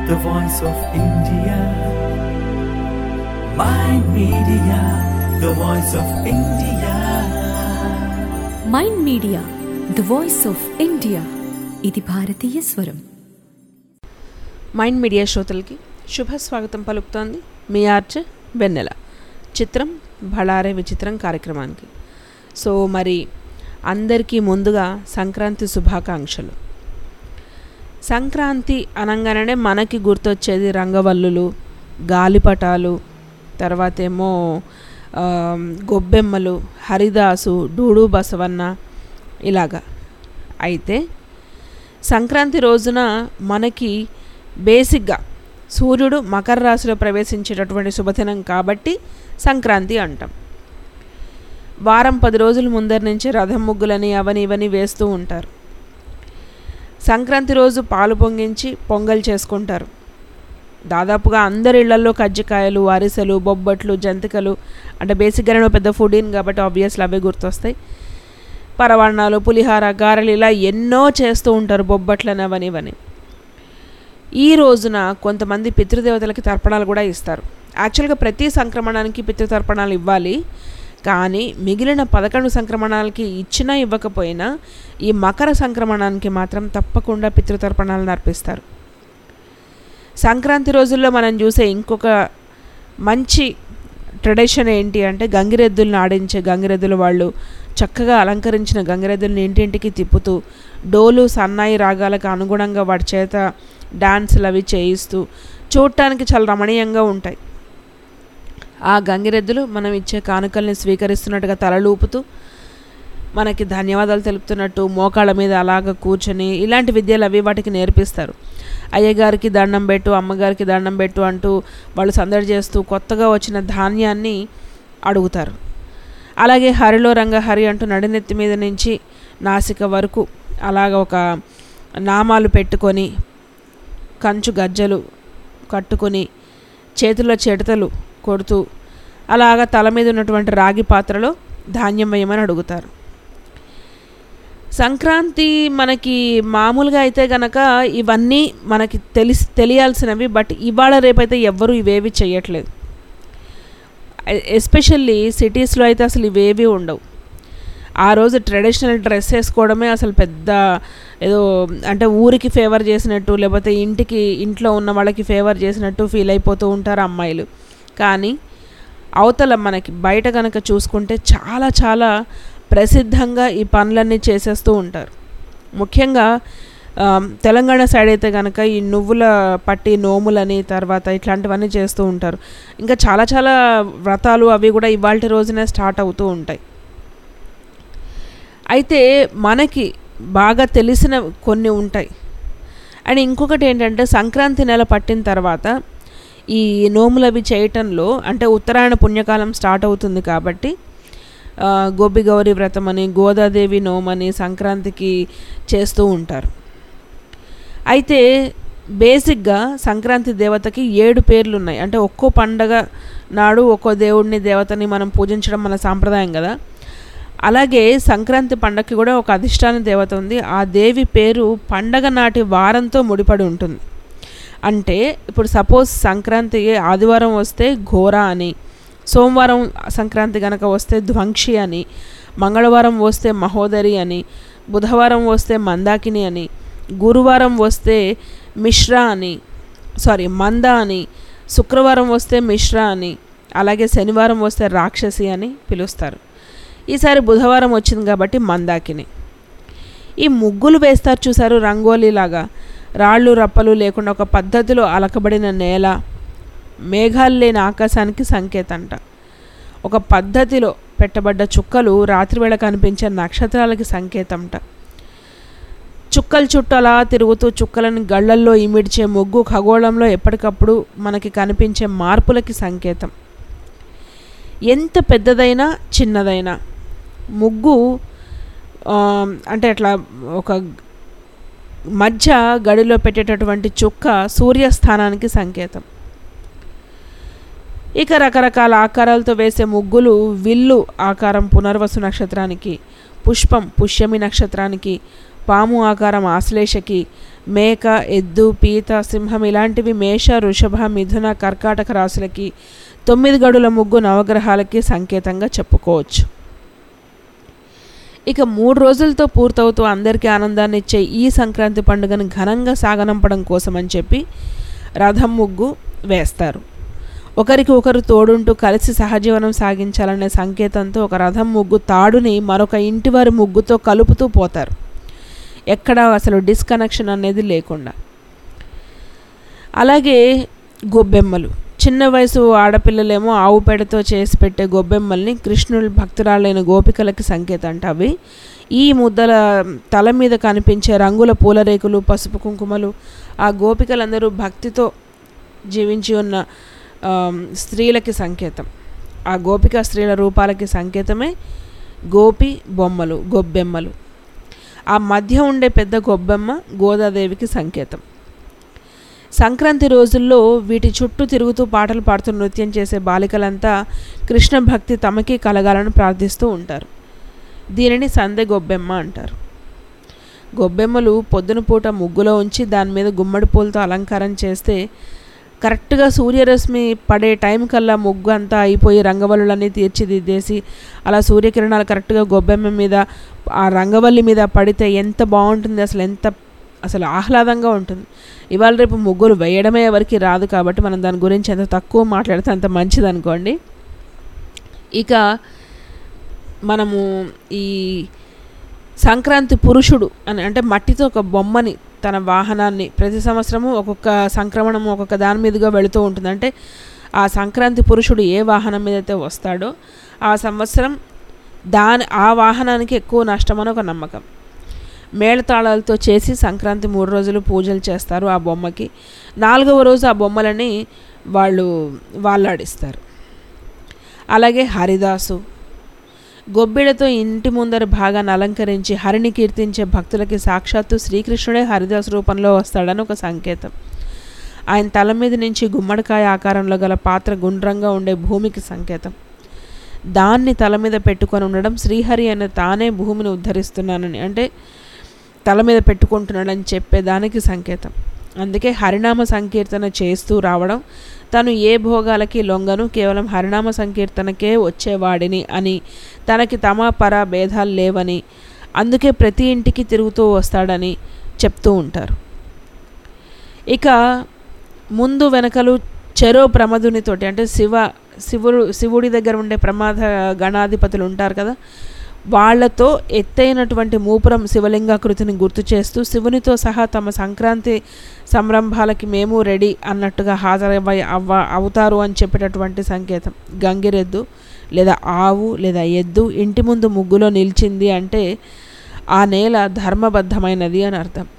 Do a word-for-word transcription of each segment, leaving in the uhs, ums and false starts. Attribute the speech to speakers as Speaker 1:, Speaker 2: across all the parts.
Speaker 1: the voice of India. Mind Media, the voice of India.
Speaker 2: Mind media the voice of India. ఇది భారతీయ స్వరం.
Speaker 3: Mind media శ్రోతలకి శుభ స్వాగతం పలుకుతోంది మీ ఆర్చ్ వెన్నెల. చిత్రం భళారే విచిత్రం కార్యక్రమానికి. సో మరి అందరికీ ముందుగా సంక్రాంతి శుభాకాంక్షలు. సంక్రాంతి అనగానే మనకి గుర్తొచ్చేది రంగవల్లులు, గాలిపటాలు, తర్వాత ఏమో గొబ్బెమ్మలు, హరిదాసు, డూడు బసవన్న ఇలాగా. అయితే సంక్రాంతి రోజున మనకి బేసిక్గా సూర్యుడు మకర రాశిలో ప్రవేశించేటటువంటి శుభదినం కాబట్టి సంక్రాంతి అంటాం. వారం పది రోజుల ముందర నుంచి రథం ముగ్గులని అవని ఇవని వేస్తూ ఉంటారు. సంక్రాంతి రోజు పాలు పొంగించి పొంగల్ చేసుకుంటారు. దాదాపుగా అందరి ఇళ్లలో కజ్జికాయలు, అరిసెలు, బొబ్బట్లు, జంతికలు, అంటే బేసిక్గా నేను పెద్ద ఫుడీని కాబట్టి ఆబ్వియస్లీ అవే గుర్తొస్తాయి. పరవాణాలు, పులిహార, గారెలు ఇలా ఎన్నో చేస్తూ ఉంటారు, బొబ్బట్లని అవని ఇవని. ఈ రోజున కొంతమంది పితృదేవతలకి తర్పణాలు కూడా ఇస్తారు. యాక్చువల్గా ప్రతి సంక్రమణానికి పితృతర్పణాలు ఇవ్వాలి, కానీ మిగిలిన పదకొండు సంక్రమణాలకి ఇచ్చినా ఇవ్వకపోయినా ఈ మకర సంక్రమణానికి మాత్రం తప్పకుండా పితృతర్పణాలను అర్పిస్తారు. సంక్రాంతి రోజుల్లో మనం చూసే ఇంకొక మంచి ట్రెడిషన్ ఏంటి అంటే గంగిరెద్దులను ఆడించే గంగిరెద్దుల వాళ్ళు చక్కగా అలంకరించిన గంగిరెద్దులను ఇంటింటికి తిప్పుతూ డోలు సన్నాయి రాగాలకు అనుగుణంగా వాటి చేత డాన్సులు అవి చేయిస్తూ చూడటానికి చాలా రమణీయంగా ఉంటాయి. ఆ గంగిరెద్దులు మనం ఇచ్చే కానుకల్ని స్వీకరిస్తున్నట్టుగా తలలూపుతూ మనకి ధన్యవాదాలు తెలుపుతున్నట్టు మోకాళ్ళ మీద అలాగ కూర్చొని ఇలాంటి విద్యలు అవి వాటికి నేర్పిస్తారు. అయ్యగారికి దండం పెట్టు, అమ్మగారికి దండం పెట్టు అంటూ వాళ్ళు సందడి చేస్తూ కొత్తగా వచ్చిన ధాన్యాన్ని అడుగుతారు. అలాగే హరిలో రంగ హరి అంటూ నడినెత్తి మీద నుంచి నాసిక వరకు అలాగ ఒక నామాలు పెట్టుకొని కంచు గజ్జలు కట్టుకొని చేతుల్లో చెడతలు కొడుతూ అలాగ తల మీద ఉన్నటువంటి రాగి పాత్రలో ధాన్యం వేయమని అడుగుతారు. సంక్రాంతి మనకి మామూలుగా అయితే గనక ఇవన్నీ మనకి తెలిసి తెలియాల్సినవి, బట్ ఇవాళ రేపైతే ఎవ్వరూ ఇవేవి చేయట్లేదు. ఎస్పెషల్లీ సిటీస్లో అయితే అసలు ఇవేవి ఉండవు. ఆ రోజు ట్రెడిషనల్ డ్రెస్ వేసుకోవడమే అసలు పెద్ద ఏదో అంటే ఊరికి ఫేవర్ చేసినట్టు, లేకపోతే ఇంటికి ఇంట్లో ఉన్న వాళ్ళకి ఫేవర్ చేసినట్టు ఫీల్ అయిపోతూ ఉంటారు అమ్మాయిలు. కానీ అవతల మనకి బయట కనుక చూసుకుంటే చాలా చాలా ప్రసిద్ధంగా ఈ పనులన్నీ చేసేస్తూ ఉంటారు. ముఖ్యంగా తెలంగాణ సైడ్ అయితే కనుక ఈ నువ్వుల పట్టి నోములని తర్వాత ఇట్లాంటివన్నీ చేస్తూ ఉంటారు. ఇంకా చాలా చాలా వ్రతాలు అవి కూడా ఇవాళ రోజునే స్టార్ట్ అవుతూ ఉంటాయి. అయితే మనకి బాగా తెలిసిన కొన్ని ఉంటాయి. అండ్ ఇంకొకటి ఏంటంటే సంక్రాంతి నెల పట్టిన తర్వాత ఈ నోములు అవి చేయటంలో అంటే ఉత్తరాయణ పుణ్యకాలం స్టార్ట్ అవుతుంది కాబట్టి గోపి గౌరీ వ్రతం అని, గోదాదేవి నోమని సంక్రాంతికి చేస్తూ ఉంటారు. అయితే బేసిక్గా సంక్రాంతి దేవతకి ఏడు పేర్లు ఉన్నాయి. అంటే ఒక్కో పండగ నాడు ఒక్కో దేవుడిని దేవతని మనం పూజించడం మన సాంప్రదాయం కదా. అలాగే సంక్రాంతి పండగకి కూడా ఒక అధిష్టాన దేవత ఉంది. ఆ దేవి పేరు పండగ నాటి వారంతో ముడిపడి ఉంటుంది. అంటే ఇప్పుడు సపోజ్ సంక్రాంతి ఆదివారం వస్తే ఘోర అని, సోమవారం సంక్రాంతి కనుక వస్తే ధ్వంక్షి అని, మంగళవారం వస్తే మహోదరి అని, బుధవారం వస్తే మందాకిని అని, గురువారం వస్తే మిశ్రా అని సారీ మంద అని, శుక్రవారం వస్తే మిశ్రా అని, అలాగే శనివారం వస్తే రాక్షసి అని పిలుస్తారు. ఈసారి బుధవారం వచ్చింది కాబట్టి మందాకిని. ఈ ముగ్గులు వేస్తారు చూసారు, రంగోలీలాగా రాళ్ళు రప్పలు లేకుండా ఒక పద్ధతిలో అలకబడిన నేల, మేఘాలు లేని ఆకాశానికి సంకేతంట. ఒక పద్ధతిలో పెట్టబడ్డ చుక్కలు రాత్రివేళ కనిపించే నక్షత్రాలకి సంకేతంట. చుక్కల చుట్టూ అలా తిరుగుతూ చుక్కలను గళ్ళల్లో ఇమిడ్చే ముగ్గు ఖగోళంలో ఎప్పటికప్పుడు మనకి కనిపించే మార్పులకి సంకేతం. ఎంత పెద్దదైనా చిన్నదైనా ముగ్గు అంటే అట్లా ఒక మధ్య గడిలో పెట్టేటటువంటి చుక్క సూర్యస్థానానికి సంకేతం. ఇక రకరకాల ఆకారాలతో వేసే ముగ్గులు విల్లు ఆకారం పునర్వసు నక్షత్రానికి, పుష్పం పుష్యమి నక్షత్రానికి, పాము ఆకారం ఆశ్లేషకి, మేక, ఎద్దు, పీత, సింహం ఇలాంటివి మేష, వృషభ, మిథున, కర్కాటక రాశులకి, తొమ్మిది గడుల ముగ్గు నవగ్రహాలకి సంకేతంగా చెప్పుకోవచ్చు. ఇక మూడు రోజులతో పూర్తవుతూ అందరికీ ఆనందాన్ని ఇచ్చే ఈ సంక్రాంతి పండుగను ఘనంగా సాగనంపడం కోసం అని చెప్పి రథం ముగ్గు వేస్తారు. ఒకరికి ఒకరు తోడుంటూ కలిసి సహజీవనం సాగించాలనే సంకేతంతో ఒక రథం ముగ్గు తాడుని మరొక ఇంటి వారి ముగ్గుతో కలుపుతూ పోతారు, ఎక్కడ అసలు డిస్కనెక్షన్ అనేది లేకుండా. అలాగే గొబ్బెమ్మలు, చిన్న వయసు ఆడపిల్లలేమో ఆవు పేడతో చేసి పెట్టే గొబ్బెమ్మల్ని కృష్ణుడి భక్తురాలైన గోపికలకి సంకేతం అంట. అవి ఈ ముద్దల తల మీద కనిపించే రంగుల పూలరేకులు, పసుపు కుంకుమలు ఆ గోపికలందరూ భక్తితో జీవించి ఉన్న స్త్రీలకి సంకేతం. ఆ గోపిక స్త్రీల రూపాలకి సంకేతమే గోపి బొమ్మలు, గొబ్బెమ్మలు. ఆ మధ్య ఉండే పెద్ద గొబ్బెమ్మ గోదాదేవికి సంకేతం. సంక్రాంతి రోజుల్లో వీటి చుట్టూ తిరుగుతూ పాటలు పాడుతూ నృత్యం చేసే బాలికలంతా కృష్ణ భక్తి తమకి కలగాలని ప్రార్థిస్తూ ఉంటారు. దీనిని సందె గొబ్బెమ్మ అంటారు. గొబ్బెమ్మలు పొద్దున పూట ముగ్గులో ఉంచి దాని మీద గుమ్మడి పూలతో అలంకారం చేస్తే కరెక్ట్గా సూర్యరశ్మి పడే టైం కల్లా ముగ్గు అంతా అయిపోయి రంగవల్లులన్నీ తీర్చిదిద్దేసి అలా సూర్యకిరణాలు కరెక్ట్గా గొబ్బెమ్మ మీద ఆ రంగవల్లి మీద పడితే ఎంత బాగుంటుంది, అసలు ఎంత అసలు ఆహ్లాదంగా ఉంటుంది. ఇవాళ రేపు ముగ్గులు వేయడమే ఎవరికి రాదు కాబట్టి మనం దాని గురించి ఎంత తక్కువ మాట్లాడితే అంత మంచిది అనుకోండి. ఇక మనము ఈ సంక్రాంతి పురుషుడు అని అంటే మట్టితో ఒక బొమ్మని తన వాహనాన్ని ప్రతి సంవత్సరము ఒక్కొక్క సంక్రమణము ఒక్కొక్క దాని మీదుగా వెళుతూ ఉంటుంది. అంటే ఆ సంక్రాంతి పురుషుడు ఏ వాహనం మీద అయితే వస్తాడో ఆ సంవత్సరం దాని ఆ వాహనానికి ఎక్కువ నష్టం అని ఒక నమ్మకం. మేళతాళాలతో చేసి సంక్రాంతి మూడు రోజులు పూజలు చేస్తారు ఆ బొమ్మకి. నాలుగవ రోజు ఆ బొమ్మలని వాళ్ళు వాళ్ళాడిస్తారు. అలాగే హరిదాసు, గొబ్బిళ్లతో ఇంటి ముందర భాగాన్ని అలంకరించి హరిని కీర్తించే భక్తులకి సాక్షాత్తు శ్రీకృష్ణుడే హరిదాసు రూపంలో వస్తాడని ఒక సంకేతం. ఆయన తల మీద నుంచి గుమ్మడికాయ ఆకారంలో గల పాత్ర గుండ్రంగా ఉండే భూమికి సంకేతం. దాన్ని తల మీద పెట్టుకొని ఉండడం శ్రీహరి అనే తానే భూమిని ఉద్ధరిస్తున్నానని అంటే తల మీద పెట్టుకుంటున్నాడని చెప్పేదానికి సంకేతం. అందుకే హరినామ సంకీర్తన చేస్తూ రావడం, తను ఏ భోగాలకి లొంగను, కేవలం హరినామ సంకీర్తనకే వచ్చేవాడిని అని, తనకి తమ పర భేదాలు లేవని, అందుకే ప్రతి ఇంటికి తిరుగుతూ వస్తాడని చెప్తూ ఉంటారు. ఇక ముందు వెనకలు చెరో ప్రమదునితోటి అంటే శివ శివుడు శివుడి దగ్గర ఉండే ప్రమాద గణాధిపతులు ఉంటారు కదా, వాళ్లతో ఎత్తైనటువంటి మూపురం శివలింగాకృతిని గుర్తు చేస్తూ శివునితో సహా తమ సంక్రాంతి సంరంభాలకి మేము రెడీ అన్నట్టుగా హాజరవ్వ అవ్వ అవుతారు అని చెప్పేటటువంటి సంకేతం. గంగిరెద్దు లేదా ఆవు లేదా ఎద్దు ఇంటి ముందు ముగ్గులో నిలిచింది అంటే ఆ నేల ధర్మబద్ధమైనది అని అర్థం.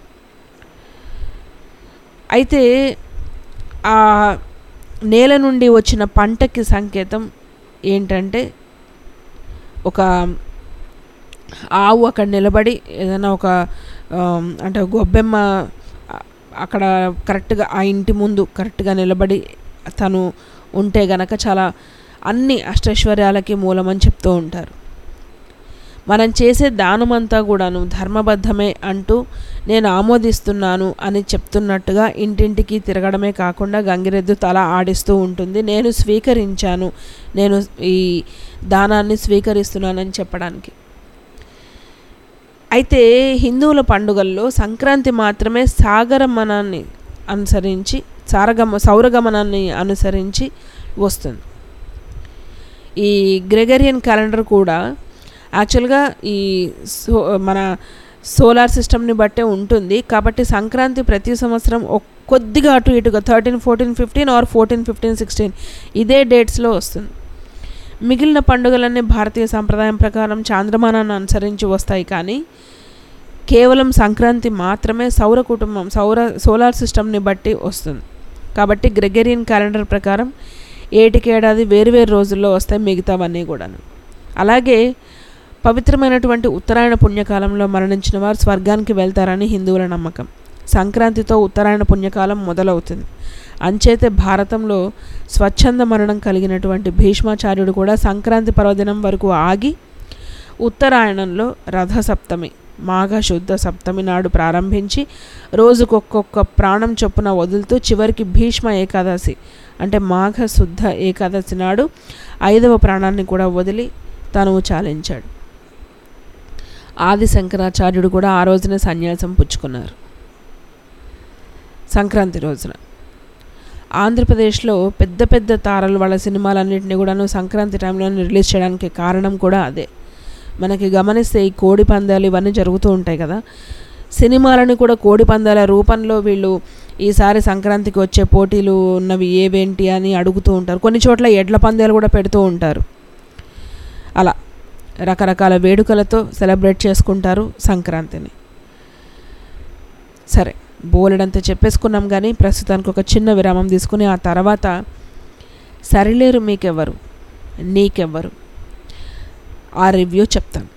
Speaker 3: అయితే ఆ నేల నుండి వచ్చిన పంటకి సంకేతం ఏంటంటే ఒక ఆవు అక్కడ నిలబడి ఏదైనా ఒక అంటే గొబ్బెమ్మ అక్కడ కరెక్ట్గా ఆ ఇంటి ముందు కరెక్ట్గా నిలబడి తను ఉంటే గనక చాలా అన్ని అష్టైశ్వర్యాలకి మూలమని చెప్తూ ఉంటారు. మనం చేసే దానమంతా కూడాను ధర్మబద్ధమే అంటూ నేను ఆమోదిస్తున్నాను అని చెప్తున్నట్టుగా ఇంటింటికి తిరగడమే కాకుండా గంగిరెద్దు తల ఆడిస్తూ ఉంటుంది, నేను స్వీకరించాను, నేను ఈ దానాన్ని స్వీకరిస్తున్నానని చెప్పడానికి. అయితే హిందువుల పండుగల్లో సంక్రాంతి మాత్రమే సాగరమనాన్ని అనుసరించి సారగమ సౌరగమనాన్ని అనుసరించి వస్తుంది. ఈ గ్రెగరియన్ క్యాలెండర్ కూడా యాక్చువల్గా ఈ సో మన సోలార్ సిస్టమ్ని బట్టే ఉంటుంది కాబట్టి సంక్రాంతి ప్రతి సంవత్సరం కొద్దిగా అటు ఇటుగా thirteen fourteen fifteen or fourteen fifteen sixteen ఇదే డేట్స్లో వస్తుంది. మిగిలిన పండుగలన్నీ భారతీయ సంప్రదాయం ప్రకారం చాంద్రమానాన్ని అనుసరించి వస్తాయి, కానీ కేవలం సంక్రాంతి మాత్రమే సౌర కుటుంబం సౌర సోలార్ సిస్టమ్ని బట్టి వస్తుంది. కాబట్టి గ్రెగరియన్ క్యాలెండర్ ప్రకారం ఏటికేడాది వేరువేరు రోజుల్లో వస్తాయి మిగతావన్నీ కూడాను. అలాగే పవిత్రమైనటువంటి ఉత్తరాయణ పుణ్యకాలంలో మరణించిన వారు స్వర్గానికి వెళ్తారని హిందువుల నమ్మకం. సంక్రాంతితో ఉత్తరాయణ పుణ్యకాలం మొదలవుతుంది. అంచేతే భారతంలో స్వచ్ఛంద మరణం కలిగినటువంటి భీష్మాచార్యుడు కూడా సంక్రాంతి పర్వదినం వరకు ఆగి ఉత్తరాయణంలో రథసప్తమి మాఘ శుద్ధ సప్తమి నాడు ప్రారంభించి రోజుకొక్కొక్క ప్రాణం చొప్పున వదులుతూ చివరికి భీష్మ ఏకాదశి అంటే మాఘ శుద్ధ ఏకాదశి నాడు ఐదవ ప్రాణాన్ని కూడా వదిలి తనువు చాలించాడు. ఆది శంకరాచార్యుడు కూడా ఆ రోజునే సన్యాసం పుచ్చుకున్నారు. సంక్రాంతి రోజున ఆంధ్రప్రదేశ్లో పెద్ద పెద్ద తారలు వాళ్ళ సినిమాలన్నింటినీ కూడాను సంక్రాంతి టైంలో రిలీజ్ చేయడానికి కారణం కూడా అదే. మనకి గమనిస్తే ఈ కోడి పందాలు ఇవన్నీ జరుగుతూ ఉంటాయి కదా, సినిమాలని కూడా కోడి పందాల రూపంలో వీళ్ళు ఈసారి సంక్రాంతికి వచ్చే పోటీలు ఉన్నవి ఏవేంటి అని అడుగుతూ ఉంటారు. కొన్ని చోట్ల ఎడ్ల పందాలు కూడా పెడుతూ ఉంటారు. అలా రకరకాల వేడుకలతో సెలబ్రేట్ చేసుకుంటారు సంక్రాంతిని. సరే, బోలెడంత చెప్పేసుకున్నాం, కానీ ప్రస్తుతానికి ఒక చిన్న విరామం తీసుకుని ఆ తర్వాత సరిలేరు మీకెవ్వరు నీకెవ్వరు ఆ రివ్యూ చెప్తాను.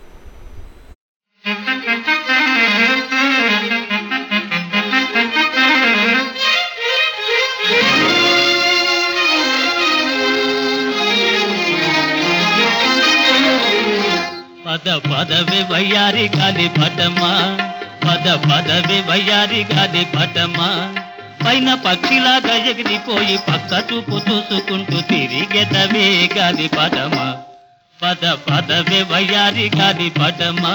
Speaker 4: పద పదవి వయ్యారి గాలి పటమా, పద పదవి వయ్యారి గాలి పటమా, పైన పక్షిలాగా ఎగిరిపోయి పక్క చూపు చూసుకుంటూ తిరిగెదవే గాలి పటమా, పద పదవి వయ్యారి గాలి పటమా.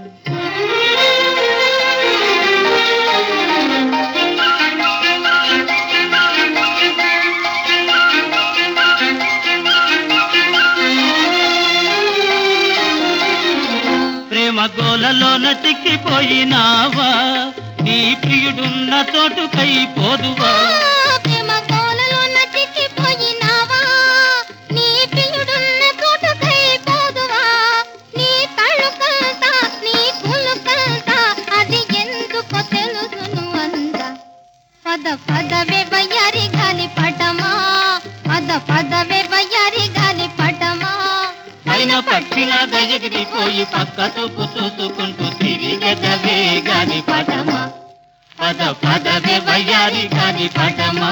Speaker 4: గోలలోన చిక్కిపోయినావా, నీ ప్రియుడున్న చోటుకై పోదువా,
Speaker 5: ప్రేమ గోలలోన చిక్కిపోయినావా, నీ ప్రియుడున్న చోటుకై పోదువా, నీ కళ్ళు కల్తా నీ పూలు కల్తా అది ఎందుకో తెలుసును అంద. పద పదవే వయ్యారి గాలి పటమా, పద పదవే వయ్యారి గాలి పటమా,
Speaker 4: పైన పక్షిలాగా ఎగిరిపోయి పక్క చూపు చూసుకుంటూ తిరిగెదవే గాలి పటమా, పద పదవే వయ్యారి గాలి పటమా.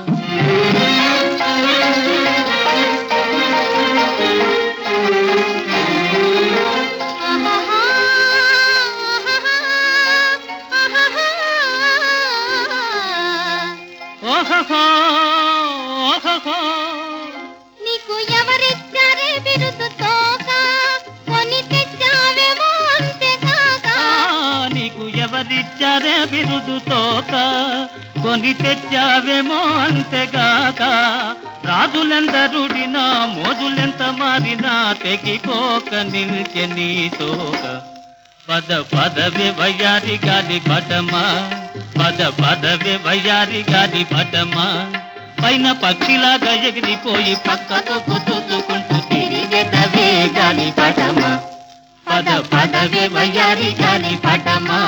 Speaker 4: ఓహో ఓహో
Speaker 5: నీకు ఎవరిచ్చారే బిరుదు తోక, కొని తెచ్చావేమో అంతేకాక,
Speaker 4: నీకు ఎవరిచ్చారే బిరుదు తోక, కొని తెచ్చావేమో అంతేగాక, రాజులెందరుడినా మోజులెంత మారినా తెగిపోక నిలిచె నీ తోక. పద పదవే వయ్యారి గాలి పటమా, పద పదవే వయ్యారి గాలి పటమా, పైన పక్షిలాగా ఎగిరిపోయి పక్కతో చూసుకుంటూ తిరిగెదవే గాలి పటమా, పద పదవే వయ్యారి గాలి పటమా.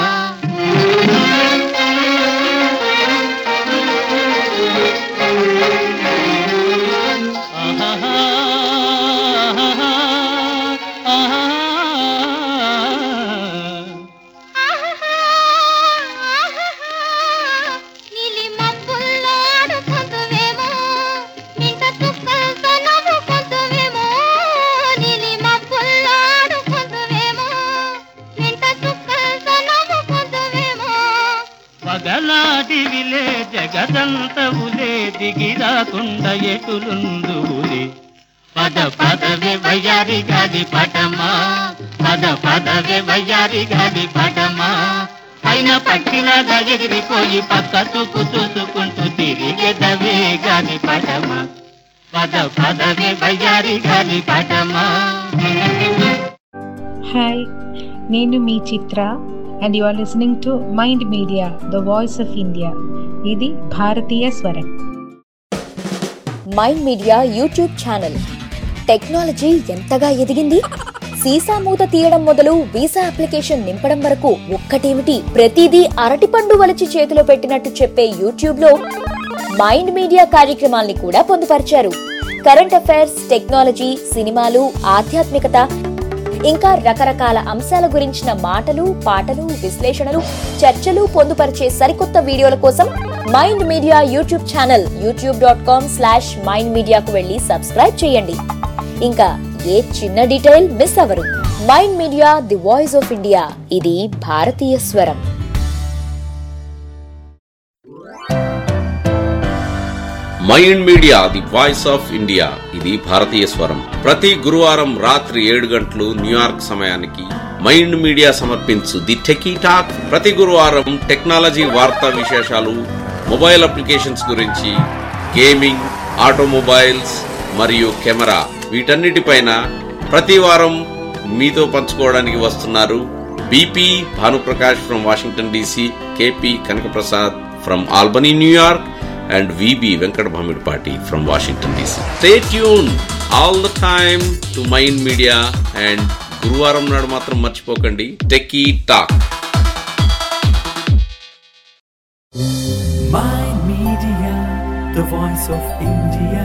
Speaker 4: ఆహా ఆహా
Speaker 5: నీలి మబ్బుల్లో ఆడుకుంటువేమో, ఇంత చుక్కలతో నవ్వుకుంటువేమో, నీలి మబ్బుల్లో ఆడుకుంటువేమో, ఇంత చుక్కలతో నవ్వుకుంటువేమో,
Speaker 4: పగలాటివిలే జగదంతవులే దిగిరాకుండా ఎటులుందువులే. పద పదవే వయ్యారి గాలి పటమా, పద పదవే వయ్యారి గాలి పటమా, పైన పక్షిలాగా ఎగిరిపోయి పక్క చూపు చూసుకుంటూ తిరిగెదవే గాలి పటమా, పద పదవే వయ్యారి గాలి పటమా.
Speaker 6: హాయ్, నేను మీ చిత్ర and you are listening to Mind Media, the voice of India. ఇది భారతీయ స్వరం.
Speaker 7: Mind media YouTube channel technology ఎంతగా ఎదిగింది. సీసా మూత తీయడం మొదలు వీసా అప్లికేషన్ నింపడం వరకు ఒక్కటేమిటి, ప్రతిదీ అరటిపండు వలిచి చేతిలో పెట్టినట్టు చెప్పే యూట్యూబ్ లో మైండ్ మీడియా కార్యక్రమాల్ని కూడా పొందుపరిచారు. కరెంట్ అఫైర్స్, టెక్నాలజీ, సినిమాలు, ఆధ్యాత్మికత, ఇంకా రకరకాల అంశాల గురించిన మాటలు, పాటలు, విశ్లేషణలు, చర్చలు పొందుపరిచే సరికొత్త వీడియోల కోసం mind media YouTube channel YouTube dot com slash mind మీడియాకు వెళ్లి సబ్స్క్రైబ్ చేయండి. ఇంకా ఏ చిన్న డీటెయిల్ మిస్ అవ్వరు. Mind media the voice of India, ఇది భారతీయ స్వరం.
Speaker 8: Mind media the voice of India, ఇది భారతీయ స్వరం. ప్రతి గురువారం రాత్రి ఏడు గంటలు న్యూయార్క్ సమయానికి మైండ్ మీడియా సమర్పించు ది టెకీ టాక్. ప్రతి గురువారం టెక్నాలజీ వార్తా విశేషాలు, మొబైల్ అప్లికేషన్స్ గురించి, గేమింగ్, ఆటోమొబైల్స్ మరియు కెమెరా, వీటన్నిటిపైన ప్రతి వారం మీతో పంచుకోవడానికి వస్తున్నారు BP Bhanuprakash from Washington DC, KP Kanakaprasad from Albany New York, and V B Venkat Bhamidpati from Washington D C. Stay tuned all the time to Mind Media, and గురువారం నాడు మాత్రం మర్చిపోకండి techie talk.
Speaker 1: Mind Media, the voice of India.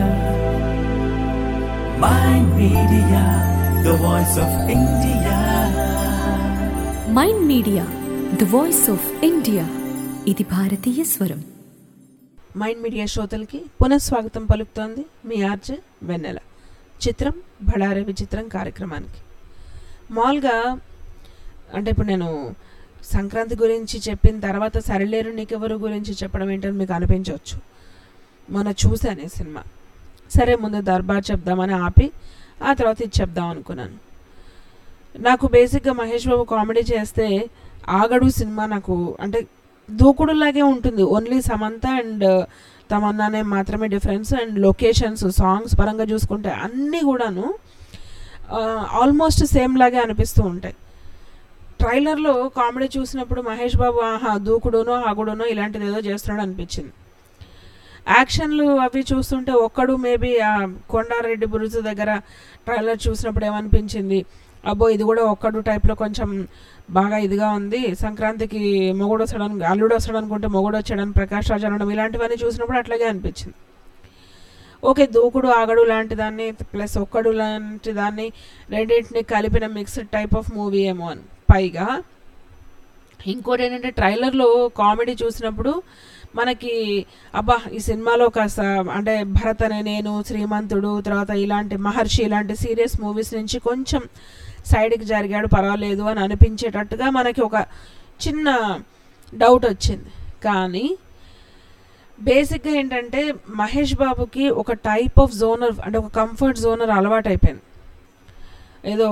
Speaker 1: Mind Media, the voice of India.
Speaker 2: Mind media the voice of India, ఇది భారతీయ స్వరం.
Speaker 3: Mind media శ్రోతలకి పునఃస్వాగతం పలుకుతోంది మీ ఆర్జే వెన్నెల. చిత్రం బళారే విచిత్రం కార్యక్రమానికి. మామూలుగా అంటే ఇప్పుడు నేను సంక్రాంతి గురించి చెప్పిన తర్వాత సరిలేరు నీకెవరు గురించి చెప్పడం ఏంటని మీకు అనిపించవచ్చు. మొన్న చూశాను ఈ సినిమా. సరే ముందు దర్బార్ చెప్దామని ఆపి ఆ తర్వాత ఇది చెప్దాం అనుకున్నాను. నాకు బేసిక్గా మహేష్ బాబు కామెడీ చేస్తే ఆగడు సినిమా నాకు అంటే దూకుడులాగే ఉంటుంది. ఓన్లీ సమంత అండ్ తమన్నానే మాత్రమే డిఫరెన్స్. అండ్ లొకేషన్స్, సాంగ్స్ పరంగా చూసుకుంటే అన్నీ కూడాను ఆల్మోస్ట్ సేమ్ లాగే అనిపిస్తూ ఉంటాయి. ట్రైలర్లో కామెడీ చూసినప్పుడు మహేష్ బాబు ఆహా దూకుడునో ఆగుడునో ఇలాంటిది ఏదో చేస్తున్నాడు అనిపించింది. యాక్షన్లు అవి చూస్తుంటే ఒక్కడు మేబీ ఆ కొండారెడ్డి బురుజు దగ్గర ట్రైలర్ చూసినప్పుడు ఏమనిపించింది, అబ్బో ఇది కూడా ఒక్కడు టైప్లో కొంచెం బాగా ఇదిగా ఉంది, సంక్రాంతికి మొగుడు వస్తాడని అల్లుడు వస్తాడు అనుకుంటే మొగుడు వచ్చాడని ప్రకాష్ రాజ్ అనడం ఇలాంటివన్నీ చూసినప్పుడు అట్లాగే అనిపించింది. ఓకే దూకుడు ఆగడు లాంటి దాన్ని ప్లస్ ఒక్కడు లాంటి దాన్ని రెండింటిని కలిపిన మిక్స్డ్ టైప్ ఆఫ్ మూవీ ఏమో అని. పైగా ఇంకోటి ఏంటంటే ట్రైలర్లో కామెడీ చూసినప్పుడు మనకి అబ్బా ఈ సినిమాలో కాస్త అంటే భరత్ అనే నేను, శ్రీమంతుడు, తర్వాత ఇలాంటి మహర్షి ఇలాంటి సీరియస్ మూవీస్ నుంచి కొంచెం సైడ్కి జరిగాడు పర్వాలేదు అని అనిపించేటట్టుగా మనకి ఒక చిన్న డౌట్ వచ్చింది. కానీ బేసిక్గా ఏంటంటే మహేష్ బాబుకి ఒక టైప్ ఆఫ్ జోనర్ అంటే ఒక కంఫర్ట్ జోనర్ అలవాటు అయిపోయింది. ఏదో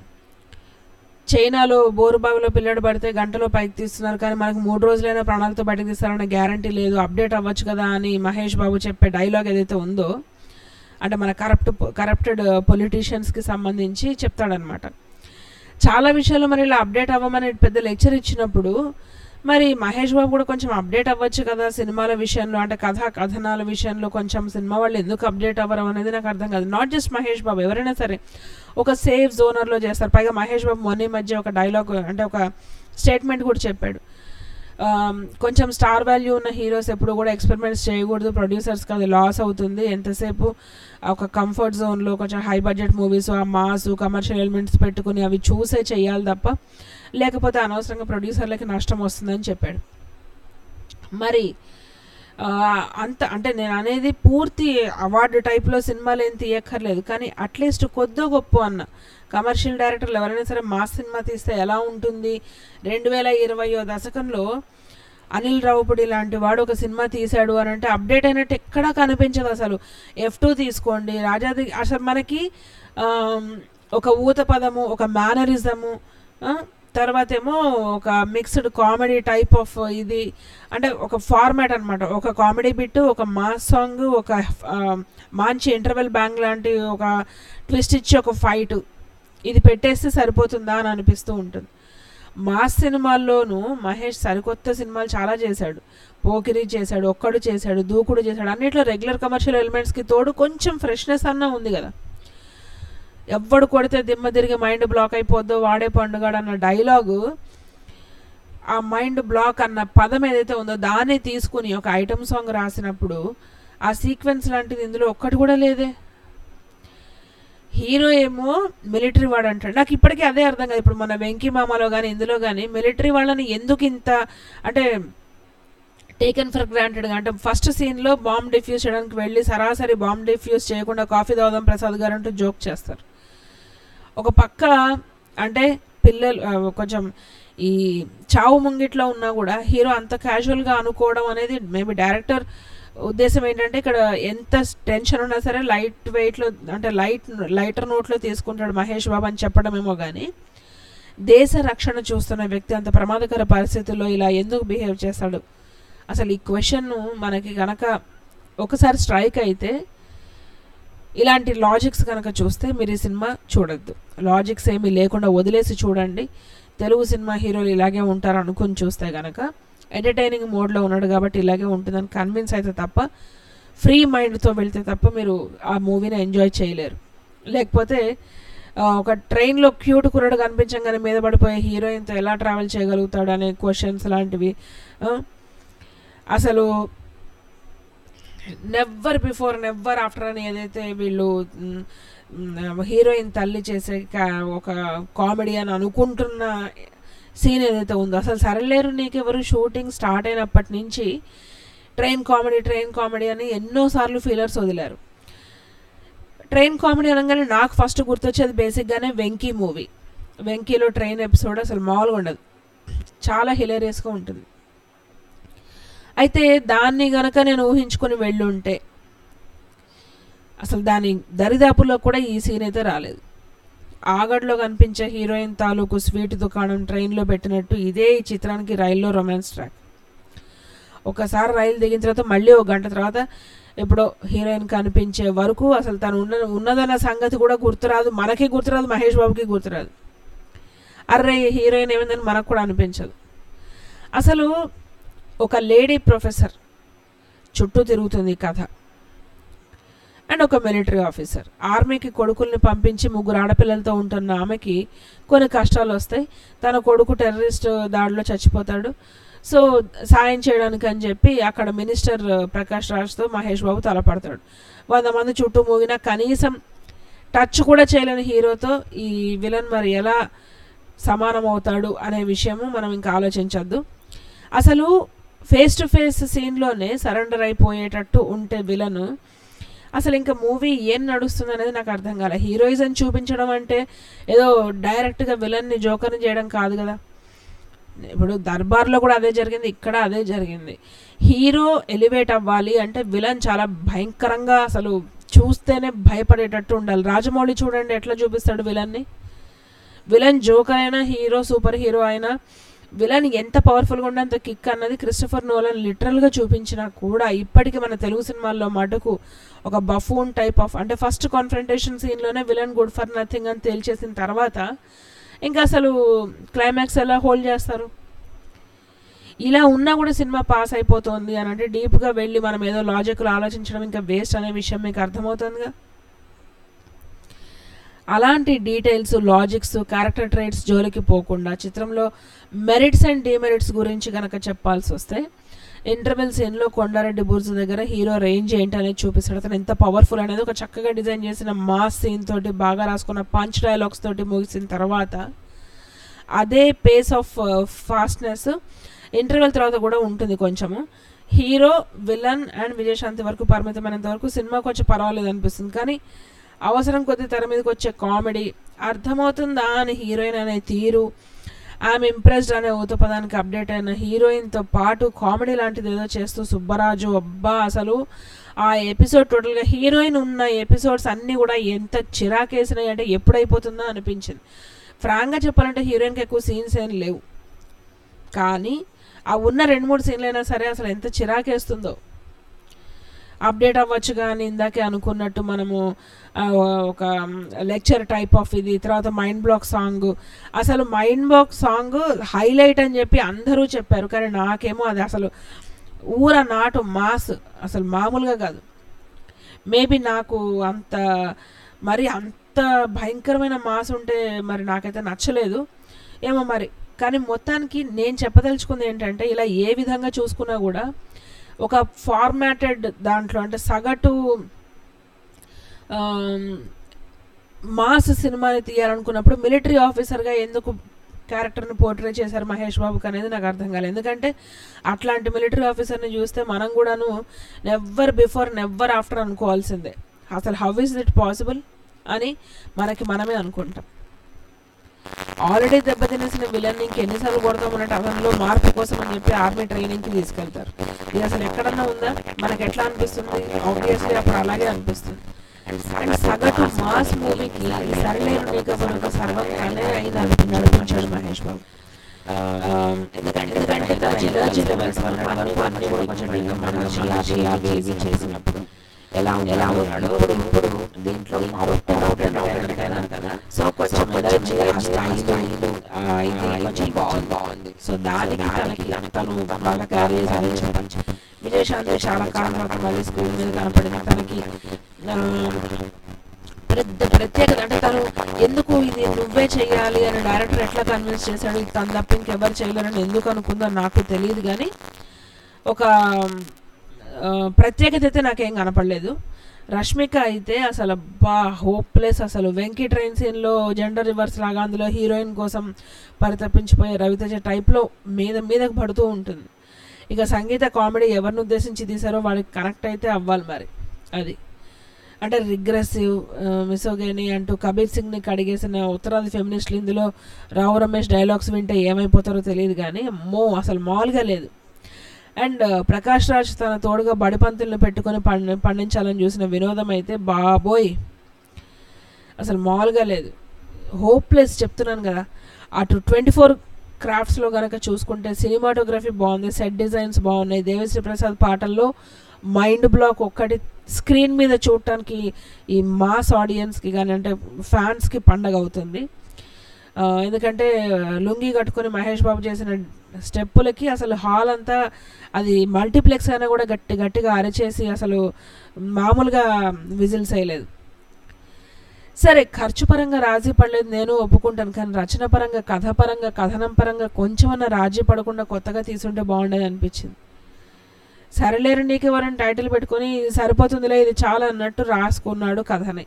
Speaker 3: చైనాలో బోరుబావిలో పిల్లడు పడితే గంటలో పైకి తీస్తున్నారు కానీ మనకు మూడు రోజులైనా ప్రాణాలతో బయటకు తీస్తారనే గ్యారంటీ లేదు, అప్డేట్ అవ్వచ్చు కదా అని మహేష్ బాబు చెప్పే డైలాగ్ ఏదైతే ఉందో అంటే మన కరప్ట్ కరప్టెడ్ పొలిటీషియన్స్కి సంబంధించి చెప్తాడనమాట. చాలా విషయాలు మరి ఇలా అప్డేట్ అవ్వమని పెద్ద లెక్చర్ ఇచ్చినప్పుడు మరి మహేష్ బాబు కూడా కొంచెం అప్డేట్ అవ్వచ్చు కదా సినిమాల విషయంలో, అంటే కథా కథనాల విషయంలో కొంచెం సినిమా వాళ్ళు ఎందుకు అప్డేట్ అవ్వరు అనేది నాకు అర్థం కాదు. నాట్ జస్ట్ మహేష్ బాబు, ఎవరైనా సరే ఒక సేఫ్ జోనర్లో చేస్తారు. పైగా మహేష్ బాబు మొన్న మధ్య ఒక డైలాగ్ అంటే ఒక స్టేట్మెంట్ కూడా చెప్పాడు, కొంచెం స్టార్ వాల్యూ ఉన్న హీరోస్ ఎప్పుడు కూడా ఎక్స్పెరిమెంట్స్ చేయకూడదు, ప్రొడ్యూసర్స్కి అది లాస్ అవుతుంది, ఎంతసేపు ఒక కంఫర్ట్ జోన్లో కొంచెం హై బడ్జెట్ మూవీస్ ఆ మాస్ కమర్షియల్ ఎలిమెంట్స్ పెట్టుకుని అవి చూసే చేయాలి తప్ప లేకపోతే అనవసరంగా ప్రొడ్యూసర్లకి నష్టం వస్తుందని చెప్పాడు. మరి అంత అంటే నేను అనేది పూర్తి అవార్డు టైప్లో సినిమాలు ఏం తీయక్కర్లేదు, కానీ అట్లీస్ట్ కొద్దో గొప్ప అన్న కమర్షియల్ డైరెక్టర్లు ఎవరైనా సరే మాస్ సినిమా తీస్తే ఎలా ఉంటుంది. రెండు వేల ఇరవయో దశకంలో అనిల్ రావుపూడి లాంటి వాడు ఒక సినిమా తీశాడు అని అంటే అప్డేట్ అయినట్టు ఎక్కడా కనిపించదు. అసలు ఎఫ్ టూ తీసుకోండి, రాజాది అసలు మనకి ఒక ఊత పదము, ఒక మేనరిజము, తర్వాత ఏమో ఒక మిక్స్డ్ కామెడీ టైప్ ఆఫ్ ఇది అంటే ఒక ఫార్మాట్ అనమాట. ఒక కామెడీ బిట్, ఒక మాస్ సాంగ్, ఒక మంచి ఇంటర్వెల్ బ్యాంగ్ లాంటి ఒక ట్విస్ట్ ఇచ్చి ఒక ఫైట్, ఇది పెట్టేస్తే సరిపోతుందా అని అనిపిస్తూ ఉంటుంది. మాస్ సినిమాల్లోనూ మహేష్ సరికొత్త సినిమాలు చాలా చేశాడు. పోకిరి చేశాడు, ఒక్కడు చేశాడు, దూకుడు చేశాడు. అన్నిట్లో రెగ్యులర్ కమర్షియల్ ఎలిమెంట్స్కి తోడు కొంచెం ఫ్రెష్నెస్ అన్న ఉంది కదా. ఎవ్వడు కొడితే దిమ్మ తిరిగి మైండ్ బ్లాక్ అయిపోద్దో వాడే పండుగాడు అన్న డైలాగు, ఆ మైండ్ బ్లాక్ అన్న పదం ఏదైతే ఉందో దాన్ని తీసుకుని ఒక ఐటమ్ సాంగ్ రాసినప్పుడు ఆ సీక్వెన్స్ లాంటిది ఇందులో ఒక్కటి కూడా లేదే. హీరో ఏమో మిలిటరీ వాడు అంటాడు. నాకు ఇప్పటికీ అదే అర్థం కాదు. ఇప్పుడు మన వెంకీ మామలో కానీ ఇందులో కానీ మిలిటరీ వాళ్ళని ఎందుకు ఇంత అంటే టేకెన్ ఫర్ గ్రాంటెడ్గా అంటే ఫస్ట్ సీన్లో బాంబ్ డిఫ్యూజ్ చేయడానికి వెళ్ళి సరాసరి బాంబ్ డిఫ్యూజ్ చేయకుండా కాఫీ తాగుదాం ప్రసాద్ గారు అంటూ జోక్ చేస్తారు. ఒక పక్క అంటే పిల్లలు ఆ, కొంచెం ఈ చావు ముంగిట్లో ఉన్నా కూడా హీరో అంత క్యాజువల్గా అనుకోవడం అనేది మేబీ డైరెక్టర్ ఉద్దేశం ఏంటంటే ఇక్కడ ఎంత టెన్షన్ ఉన్నా సరే లైట్ వెయిట్లో అంటే లైట్ లైటర్ నోట్లో తీసుకుంటాడు మహేష్ బాబు అని చెప్పడమేమో కానీ దేశ రక్షణ చూస్తున్న వ్యక్తి అంత ప్రమాదకర పరిస్థితుల్లో ఇలా ఎందుకు బిహేవ్ చేస్తాడు అసలు ఈ క్వశ్చన్ మనకి కనుక ఒకసారి స్ట్రైక్ అయితే ఇలాంటి లాజిక్స్ కనుక చూస్తే మీరు ఈ సినిమా చూడొద్దు. లాజిక్స్ ఏమీ లేకుండా వదిలేసి చూడండి. తెలుగు సినిమా హీరోలు ఇలాగే ఉంటారు అనుకుని చూస్తే కనుక ఎంటర్టైనింగ్ మోడ్లో ఉన్నాడు కాబట్టి ఇలాగే ఉంటుందని కన్విన్స్ అయితే తప్ప ఫ్రీ మైండ్తో వెళ్తే తప్ప మీరు ఆ మూవీని ఎంజాయ్ చేయలేరు. లేకపోతే ఒక ట్రైన్లో క్యూట్ కుర్రాడు కనిపించగానే మీద పడిపోయే హీరోయిన్తో ఎలా ట్రావెల్ చేయగలుగుతాడు అనే క్వశ్చన్స్ లాంటివి. అసలు నెవ్వర్ బిఫోర్ నెవ్వర్ ఆఫ్టర్ అని ఏదైతే వీళ్ళు హీరోయిన్ తల్లి చేసే ఒక కామెడీ అని అనుకుంటున్న సీన్ ఏదైతే ఉందో అసలు సరలేరు నీకెవరు షూటింగ్ స్టార్ట్ అయినప్పటి నుంచి ట్రైన్ కామెడీ ట్రైన్ కామెడీ అని ఎన్నోసార్లు ఫీలర్స్ వదిలారు. ట్రైన్ కామెడీ అనగానే నాకు ఫస్ట్ గుర్తొచ్చేది బేసిక్గానే వెంకీ మూవీ. వెంకీలో ట్రైన్ ఎపిసోడ్ అసలు మామూలుగా ఉండదు, చాలా హిలేరియస్గా ఉంటుంది. అయితే దాన్ని గనక నేను ఊహించుకొని వెళ్ళుంటే అసలు దాని దరిదాపుల్లో కూడా ఈ సీన్ అయితే రాలేదు. ఆగడ్లో కనిపించే హీరోయిన్ తాలూకు స్వీట్ దుకాణం ట్రైన్లో పెట్టినట్టు ఇదే ఈ చిత్రానికి రైల్లో రొమాన్స్ ట్రాక్. ఒకసారి రైలు దిగిన తర్వాత మళ్ళీ ఒక గంట తర్వాత ఎప్పుడో హీరోయిన్ కనిపించే వరకు అసలు తను ఉన్న ఉన్నదన్న సంగతి కూడా గుర్తురాదు, మనకి గుర్తురాదు, మహేష్ బాబుకి గుర్తురాదు. అర్రే హీరోయిన్ ఏమైందని మనకు కూడా అనిపించదు. అసలు ఒక లేడీ ప్రొఫెసర్ చుట్టూ తిరుగుతుంది కథ అండ్ ఒక మిలిటరీ ఆఫీసర్. ఆర్మీకి కొడుకుల్ని పంపించి ముగ్గురు ఆడపిల్లలతో ఉంటున్న ఆమెకి కొన్ని కష్టాలు వస్తాయి. తన కొడుకు టెర్రరిస్ట్ దాడిలో చచ్చిపోతాడు. సో సాయం చేయడానికి అని చెప్పి అక్కడ మినిస్టర్ ప్రకాష్ రాజ్తో మహేష్ బాబు తలపడతాడు. వంద మంది చుట్టూ మోగినా కనీసం టచ్ కూడా చేయలేని హీరోతో ఈ విలన్ మరి ఎలా సమానం అవుతాడు అనే విషయము మనం ఇంకా ఆలోచించద్దు. అసలు ఫేస్ టు ఫేస్ సీన్లోనే సరెండర్ అయిపోయేటట్టు ఉంటే విలను అసలు ఇంకా మూవీ ఏం నడుస్తుంది అనేది నాకు అర్థం కాలే. హీరోయిజం చూపించడం అంటే ఏదో డైరెక్ట్గా విలన్ని జోకర్ని చేయడం కాదు కదా. ఇప్పుడు దర్బార్లో కూడా అదే జరిగింది, ఇక్కడ అదే జరిగింది. హీరో ఎలివేట్ అవ్వాలి అంటే విలన్ చాలా భయంకరంగా అసలు చూస్తేనే భయపడేటట్టు ఉండాలి. రాజమౌళి చూడండి ఎట్లా చూపిస్తాడు విలన్ని. విలన్ జోకర్ అయినా హీరో సూపర్ హీరో అయినా విలన్ ఎంత పవర్ఫుల్గా ఉండే అంత కిక్ అన్నది క్రిస్టఫర్ నోలన్ లిటరల్గా చూపించినా కూడా ఇప్పటికీ మన తెలుగు సినిమాల్లో మటుకు ఒక బఫూన్ టైప్ ఆఫ్ అంటే ఫస్ట్ కాన్ఫ్రంటేషన్ సీన్లోనే విలన్ గుడ్ ఫర్ నథింగ్ అని తేల్చేసిన తర్వాత ఇంకా అసలు క్లైమాక్స్ ఎలా హోల్డ్ చేస్తారు? ఇలా ఉన్నా కూడా సినిమా పాస్ అయిపోతుంది అని అంటే డీప్గా వెళ్ళి మనం ఏదో లాజిక్లో ఆలోచించడం ఇంకా వేస్ట్ అనే విషయం మీకు అర్థమవుతుందిగా. అలాంటి డీటెయిల్స్ లాజిక్స్ క్యారెక్టర్ ట్రైట్స్ జోలికి పోకుండా చిత్రంలో మెరిట్స్ అండ్ డిమెరిట్స్ గురించి కనుక చెప్పాల్సి వస్తే ఇంటర్వెల్ సీన్లో కొండారెడ్డి బుర్జు దగ్గర హీరో రేంజ్ ఏంటి అనేది చూపిస్తాడు. అతను ఎంత పవర్ఫుల్ అనేది ఒక చక్కగా డిజైన్ చేసిన మాస్ సీన్ తోటి బాగా రాసుకున్న పంచ్ డైలాగ్స్ తోటి ముగిసిన తర్వాత అదే పేస్ ఆఫ్ ఫాస్ట్నెస్ ఇంటర్వెల్ తర్వాత కూడా ఉంటుంది కొంచెము. హీరో విలన్ అండ్ విజయశాంతి వరకు పరిమితమైనంత వరకు సినిమా కొంచెం పర్వాలేదు అనిపిస్తుంది. కానీ అవసరం కొద్ది తెర మీదకి వచ్చే కామెడీ అర్థమవుతుందా అని హీరోయిన్ అనే తీరు, ఆమె ఇంప్రెస్డ్ అనే ఊతపదానికి అప్డేట్ అయిన హీరోయిన్తో పాటు కామెడీ లాంటిది ఏదో చేస్తూ సుబ్బరాజు అబ్బా అసలు ఆ ఎపిసోడ్ టోటల్గా హీరోయిన్ ఉన్న ఎపిసోడ్స్ అన్నీ కూడా ఎంత చిరాకేసినాయి అంటే ఎప్పుడైపోతుందో అనిపించింది. ఫ్రాంక్గా చెప్పాలంటే హీరోయిన్కి ఎక్కువ సీన్స్ ఏం లేవు, కానీ ఆ ఉన్న రెండు మూడు సీన్లు అయినా సరే అసలు ఎంత చిరాకేస్తుందో. అప్డేట్ అవ్వచ్చు కానీ ఇందాకే అనుకున్నట్టు మనము ఒక లెక్చర్ టైప్ ఆఫ్ ఇది, తర్వాత మైండ్ బ్లాక్ సాంగ్. అసలు మైండ్ బ్లాక్ సాంగ్ హైలైట్ అని చెప్పి అందరూ చెప్పారు, కానీ నాకేమో అది అసలు ఊర నాటు మాస్ అసలు మామూలుగా కాదు. మేబీ నాకు అంత మరి అంత భయంకరమైన మాస్ ఉంటే మరి నాకైతే నచ్చలేదు ఏమో మరి. కానీ మొత్తానికి నేను చెప్పదలుచుకుంది ఏంటంటే ఇలా ఏ విధంగా చూసుకున్నా కూడా ఒక ఫార్మాటెడ్ దాంట్లో అంటే సగటు మాస్ సినిమాని తీయాలనుకున్నప్పుడు మిలిటరీ ఆఫీసర్గా ఎందుకు క్యారెక్టర్ని పోర్ట్రే చేశారు మహేష్ బాబుకి అనేది నాకు అర్థం కాలేదు. ఎందుకంటే అట్లాంటి మిలిటరీ ఆఫీసర్ని చూస్తే మనం కూడాను నెవ్వర్ బిఫోర్ నెవ్వర్ ఆఫ్టర్ అనుకోవాల్సిందే. అసలు హౌ ఇస్ ఇట్ పాసిబుల్ అని మనకి మనమే అనుకుంటాం. ఆల్రెడీ దెబ్బతినేసిన విలన్ ఇంక ఎన్నిసార్లు కొడతామన్నట్టు అతనిలో మార్పు కోసం అని చెప్పి ఆర్మీ ట్రైనింగ్కి తీసుకెళ్తారు. ఇది అసలు ఎక్కడన్నా ఉందా? మనకి ఎట్లా అనిపిస్తుంది? ఆబ్వియస్లీ అప్పుడు అలాగే అనిపిస్తుంది. అండ్ సగటు మాస్ మూవీకి సరిలేరు నీకు మనకు సర్వంగానే అయింది అనుకుని నడిపించాడు మహేష్ బాబు. ఎందుకంటే తన చిన్న చిన్న వయసు వల్ల అన్ని కూడా కొంచెం చేసినప్పుడు ఎలా ఎలా ఉన్నాడు ఇప్పుడు దీంట్లో సో కొంచెం కొంచెం బాగుంది. సో దానికి తనకి తను బాగా క్యారీ చేసి విజయశాంతి చాలా కాలం తర్వాత మళ్ళీ స్క్రీన్ మీద కనపడింది. తనకి ప్రత్యేకత అంటే తను ఎందుకు ఇది నువ్వే చెయ్యాలి అని డైరెక్టర్ ఎట్లా కన్విన్స్ చేశాడు, ఇది తను తప్ప ఇంకెవరు చేయలేరని ఎందుకు అనుకుందో నాకు తెలియదు. కానీ ఒక ప్రత్యేకత అయితే నాకేం కనపడలేదు. రష్మిక అయితే అసలు బా హోప్లెస్. అసలు వెంకీ ట్రైన్ సీన్లో జెండర్ రివర్స్ లాగా అందులో హీరోయిన్ కోసం పరితపించిపోయే రవితేజ టైప్లో మీద మీదకు పడుతూ ఉంటుంది. ఇక సంగీత కామెడీ ఎవరిని ఉద్దేశించి తీశారో వాళ్ళకి కనెక్ట్ అయితే అవ్వాలి మరి. అది అంటే రిగ్రెసివ్ మిసోగేని అంటూ కబీర్ సింగ్ని కడిగేసిన ఉత్తరాది ఫెమినిస్టులు ఇందులో రావు రమేష్ డైలాగ్స్ వింటే ఏమైపోతారో తెలియదు. కానీ మో అసలు మామూలుగా లేదు. అండ్ ప్రకాష్ రాజ్ తన తోడుగా బడిపంతులను పెట్టుకొని పండి పండించాలని చూసిన వినోదం అయితే బాబోయ్ అసలు మామూలుగా లేదు. హోప్లెస్ చెప్తున్నాను కదా. అటు ట్వంటీ ఫోర్ క్రాఫ్ట్స్లో కనుక చూసుకుంటే సినిమాటోగ్రఫీ బాగుంది, సెట్ డిజైన్స్ బాగున్నాయి. దేవిశ్రీ ప్రసాద్ పాటల్లో మైండ్ బ్లాక్ ఒక్కటి స్క్రీన్ మీద చూడటానికి ఈ మాస్ ఆడియన్స్కి కానీ అంటే ఫ్యాన్స్కి పండగ అవుతుంది. ఎందుకంటే లుంగి కట్టుకొని మహేష్ బాబు చేసిన స్టెప్పులకి అసలు హాల్ అంతా అది మల్టీప్లెక్స్ అయినా కూడా గట్టి గట్టిగా అరిచేసి అసలు మామూలుగా విజిల్స్ వేయలేదు. సరే ఖర్చు పరంగా రాజీ పడలేదు నేను ఒప్పుకుంటాను. కానీ రచన పరంగా కథ పరంగా కథనం పరంగా కొంచెమన్నా రాజీ పడకుండా కొత్తగా తీసుంటే బాగుండేది అనిపించింది. సరేలేరు నీకు ఎవరైనా టైటిల్ పెట్టుకొని ఇది సరిపోతుందిలే ఇది చాలా అన్నట్టు రాసుకున్నాడు కథని.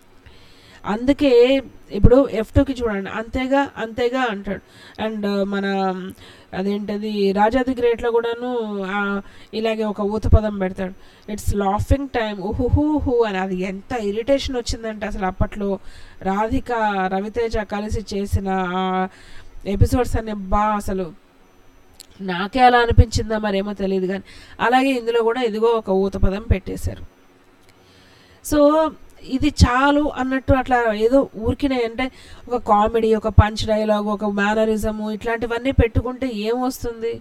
Speaker 3: అందుకే ఇప్పుడు ఎఫ్ టూకి చూడండి అంతేగా అంతేగా అంటాడు. అండ్ మన అదేంటది రాజాది గ్రేట్లో కూడాను ఇలాగే ఒక ఊత పదం పెడతాడు, ఇట్స్ లాఫింగ్ టైమ్ ఊహుహూహు అని. అది ఎంత ఇరిటేషన్ వచ్చిందంటే అసలు అప్పట్లో రాధిక రవితేజ కలిసి చేసిన ఎపిసోడ్స్ అనే బా అసలు నాకే అలా అనిపించిందా మరేమో తెలియదు. కానీ అలాగే ఇందులో కూడా ఇదిగో ఒక ఊత పదం పెట్టేశారు. సో ఇది చాలు అన్నట్టు అట్లా ఏదో ఊరికినే అంటే ఒక కామెడీ ఒక పంచ్ డైలాగ్ ఒక మేనరిజము ఇట్లాంటివన్నీ పెట్టుకుంటే ఏమొస్తుంది?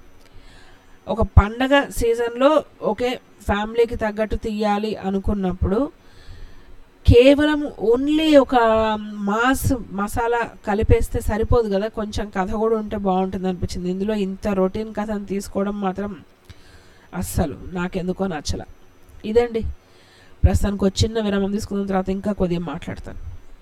Speaker 3: ఒక పండగ సీజన్లో ఒకే ఫ్యామిలీకి తగ్గట్టు తీయాలి అనుకున్నప్పుడు కేవలం ఓన్లీ ఒక మాస్ మసాలా కలిపేస్తే సరిపోదు కదా, కొంచెం కథ కూడా ఉంటే బాగుంటుంది అనిపించింది. ఇందులో ఇంత రొటీన్ కథను తీసుకోవడం మాత్రం అస్సలు నాకెందుకో నచ్చల. ఇదండి ప్రస్తుతానికి ఒక చిన్న విరామం తీసుకున్న తర్వాత ఇంకా కొద్దిగా మాట్లాడతాను.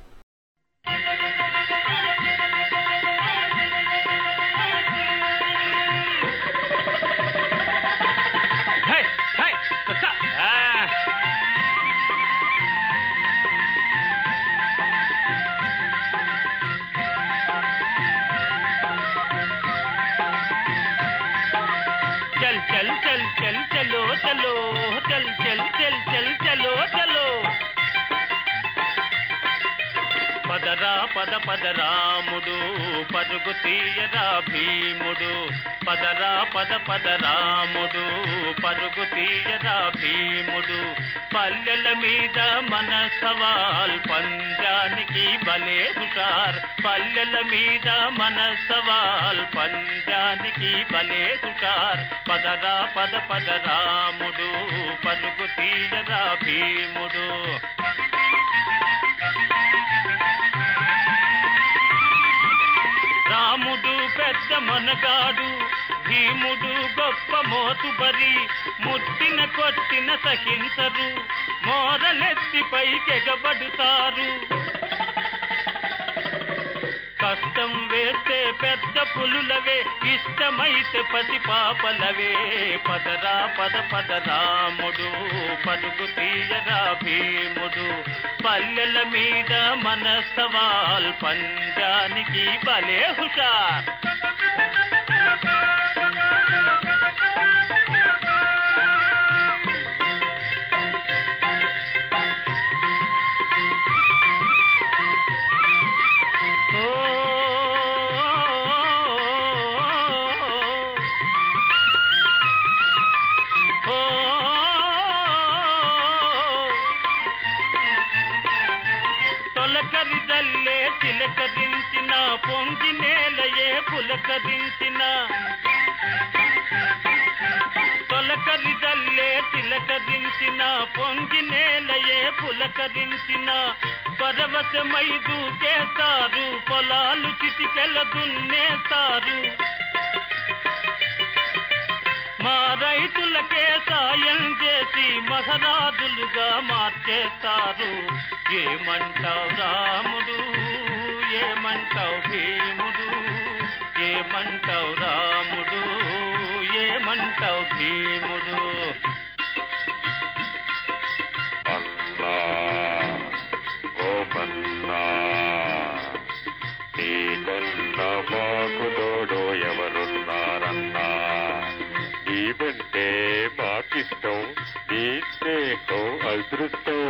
Speaker 4: चल चल चल चल चलो चलो चल चल चल चल चलो चलो పదరా పద పదరాముడు పరుగు తీయరా భీముడు పదరా పద పదరాముడు పరుగు తీయరా భీముడు పల్లెల మీద మన సవాల్ పంజానికి భలే హుషార్ పల్లెల మీద మన సవాల్ పంజానికి భలే హుషార్ పదరా పద పదరాముడు పరుగు తీయరా భీముడు రాముడు పెద్ద మనగాడు భీముడు గొప్ప మోతుబరి ముట్టిన కొట్టిన సహించరు మోరలెత్తి పైకెగబడుతారు కష్టం వేస్తే పెద్ద పులులవే ఇష్టమైతే పసి పాపలవే పదరా పద పదరాముడు పలుగు తీయరా భీముడు పల్లెల మీద మన సవాల్ పంజానికి భలే హుషార్ ఓ పులకరించిన తొలకరి జల్లే తిలకరించిన పొంగి నేలయే పులకరించిన పరవశమై దూకేస్తారు పొలాలు చిటికెల దున్నేస్తారు మా రైతులకే సాయం చేసి మహరాజులుగా మార్చేస్తారు ఏమంటావు రాముడు ఏమంటావు భీముడు ఏమంటావు రాముడు ఏమంటావు భీముడు
Speaker 9: అన్నా గోపన్నా నీకన్నా మాకు తోడు ఎవరున్నారన్నా నీవంటే మాకిష్టం నీ స్నేహం అదృష్టం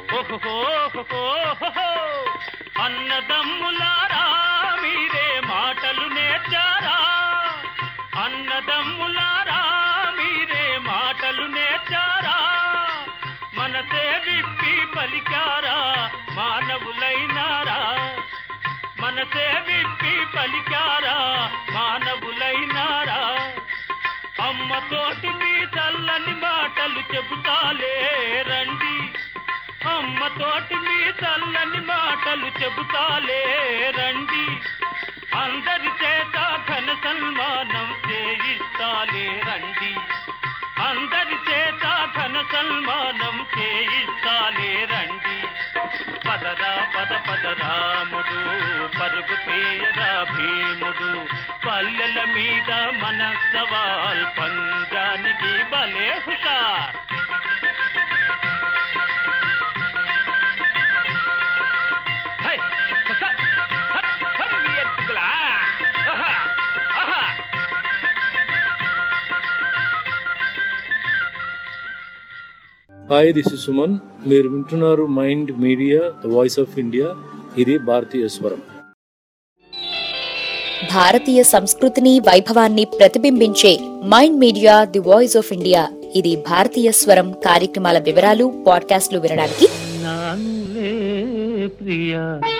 Speaker 4: అన్నదమ్ములారా మీరే మాటలు నేర్చారా అన్నదమ్ములారా మీరే మాటలు నేర్చారా మనసే విప్పి పలికారా మానవులైనారా మనసే విప్పి పలికారా మానవులైనారా అమ్మతోటి మీ చల్లని మాటలు చెబుతాలే రండి అమ్మతోటి మీ చల్లని మాటలు చెబుతాలే రండి అందరి చేత ఘన సన్మానం చేయిస్తాలే రండి అందరి చేత ఘన సన్మానం చేయిస్తాలే రండి పదరా పద పద రాముడు పరుగు తీయరా భీముడు పల్లెల మీద మన సవాల్ పంజానికి భలే హుషార్
Speaker 10: హాయ్, దిస్ ఇస్ సుమన్. మీరు వింటున్నారు Mind media, the voice of India. ఇది భారతీయ స్వరం.
Speaker 7: భారతీయ సంస్కృతిని వైభవాన్ని ప్రతిబింబించే Mind media the voice of India. ఇది భారతీయ స్వరం కార్యక్రమాల వివరాలు పాడ్కాస్ట్లు వినడానికి
Speaker 4: నానులే ప్రియా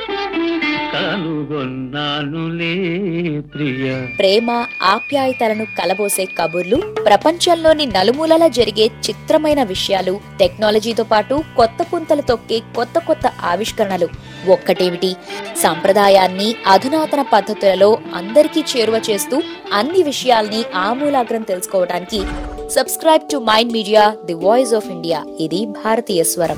Speaker 4: కనుగొన్నానులే ప్రియా.
Speaker 7: ప్రేమ ఆప్యాయతలను కలబోసే కబుర్లు, ప్రపంచంలోని నలుమూలలా జరిగే చిత్రమైన విషయాలు, టెక్నాలజీతో పాటు కొత్త పుంతలు తొక్కే కొత్త కొత్త ఆవిష్కరణలు. ఒక్కటేమిటి, సంప్రదాయాన్ని అధునాతన పద్ధతులలో అందరికీ చేరువ చేస్తూ అన్ని విషయాల్ని ఆమూలాగ్రం తెలుసుకోవడానికి subscribe to Mind media the voice of India. ఇది భారతీయ స్వరం.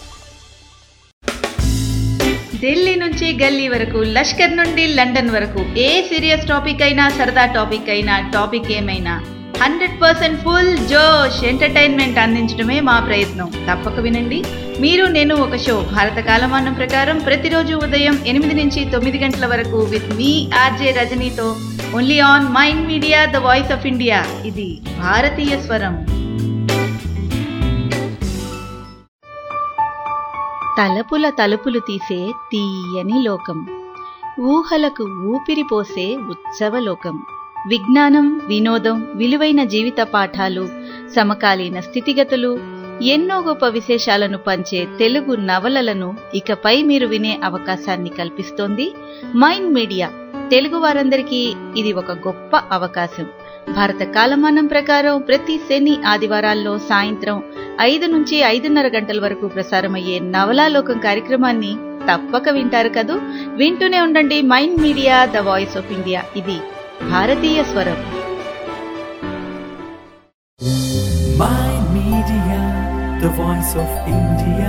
Speaker 11: ఢిల్లీ నుంచి గల్లీ వరకు, లష్కర్ నుండి లండన్ వరకు, ఏ సీరియస్ టాపిక్ అయినా సరదా టాపిక్ అయినా టాపిక్ ఏమైనా హండ్రెడ్ పర్సెంట్ ఫుల్ జోష్ ఎంటర్టైన్మెంట్ అందించడమే మా ప్రయత్నం. తప్పక వినండి. మీరు నేను ఒక షో భారత కాలమానం ప్రకారం ప్రతిరోజు ఉదయం ఎనిమిది నుంచి తొమ్మిది గంటల వరకు విత్ మీ ఆర్జే రజనీతో only on Mind media the voice of India. ఇది భారతీయ స్వరం. తలపుల తలుపులు తీసే తీయని లోకం, ఊహలకు ఊపిరి పోసే ఉత్సవలోకం. విజ్ఞానం, వినోదం, విలువైన జీవిత పాఠాలు, సమకాలీన స్థితిగతులు, ఎన్నో గొప్ప విశేషాలను పంచే తెలుగు నవలలను ఇకపై మీరు వినే అవకాశాన్ని కల్పిస్తోంది మైండ్ మీడియా. తెలుగు వారందరికీ ఇది ఒక గొప్ప అవకాశం. భారత కాలమానం ప్రకారం ప్రతి శని ఆదివారాల్లో సాయంత్రం ఐదు నుంచి ఐదున్నర గంటల వరకు ప్రసారమయ్యే నవలాలోకం కార్యక్రమాన్ని తప్పక వింటారు కదూ. వింటూనే ఉండండి Mind media the voice of India. ఇది భారతీయ స్వరం.
Speaker 1: Mind Media, the voice of India.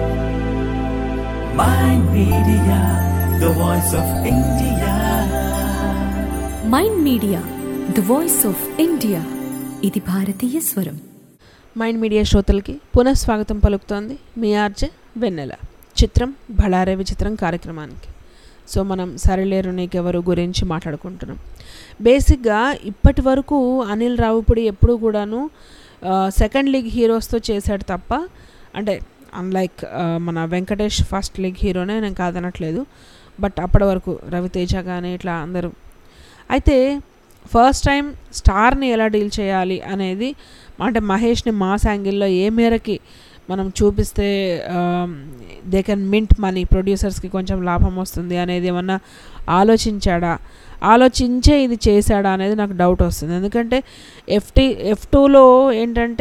Speaker 1: Mind Media, the voice of India.
Speaker 2: Mind media the voice of India. ఇది భారతీయ స్వరం.
Speaker 3: మైండ్ మీడియా శ్రోతలకి పునఃస్వాగతం పలుకుతోంది మీ ఆర్జే వెన్నెల. చిత్రం బళారే విచిత్రం కార్యక్రమానికి. సో మనం సరిలేరు నీకెవరు గురించి మాట్లాడుకుంటున్నాం. బేసిక్గా ఇప్పటి వరకు అనిల్ రావుపూడి ఎప్పుడు కూడాను సెకండ్ లీగ్ హీరోస్తో చేశాడు తప్ప, అంటే అన్లైక్ మన వెంకటేష్ ఫస్ట్ లీగ్ హీరోనే, నేను కాదనట్లేదు. బట్ అప్పటి వరకు రవితేజ కానీ ఇట్లా అందరూ. అయితే ఫస్ట్ టైం స్టార్ని ఎలా డీల్ చేయాలి అనేది, అంటే మహేష్ని మాస్ యాంగిల్లో ఏ మేరకి మనం చూపిస్తే దే కెన్ మింట్ మనీ, ప్రొడ్యూసర్స్కి కొంచెం లాభం వస్తుంది అనేది ఏమన్నా ఆలోచించాడా, ఆలోచించే ఇది చేశాడా అనేది నాకు డౌట్ వస్తుంది. ఎందుకంటే ఎఫ్టీ ఎఫ్ టూలో ఏంటంటే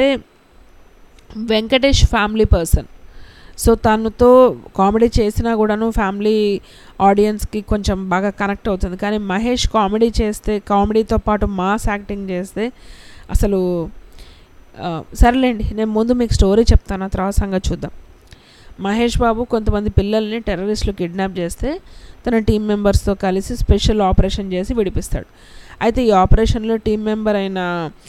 Speaker 3: వెంకటేష్ ఫ్యామిలీ పర్సన్, సో తనతో కామెడీ చేసినా కూడాను ఫ్యామిలీ ఆడియన్స్కి కొంచెం బాగా కనెక్ట్ అవుతుంది. కానీ మహేష్ కామెడీ చేస్తే, కామెడీతో పాటు మాస్ యాక్టింగ్ చేస్తే అసలు సరేలేండి, నేను ముందు మీకు స్టోరీ చెప్తాను, ఆ తర్వాత సంగతి చూద్దాం. మహేష్ బాబు కొంతమంది పిల్లల్ని టెర్రరిస్టులు కిడ్నాప్ చేస్తే తన టీం మెంబర్స్తో కలిసి స్పెషల్ ఆపరేషన్ చేసి విడిపిస్తాడు. అయితే ఈ ఆపరేషన్లో టీం మెంబర్ అయిన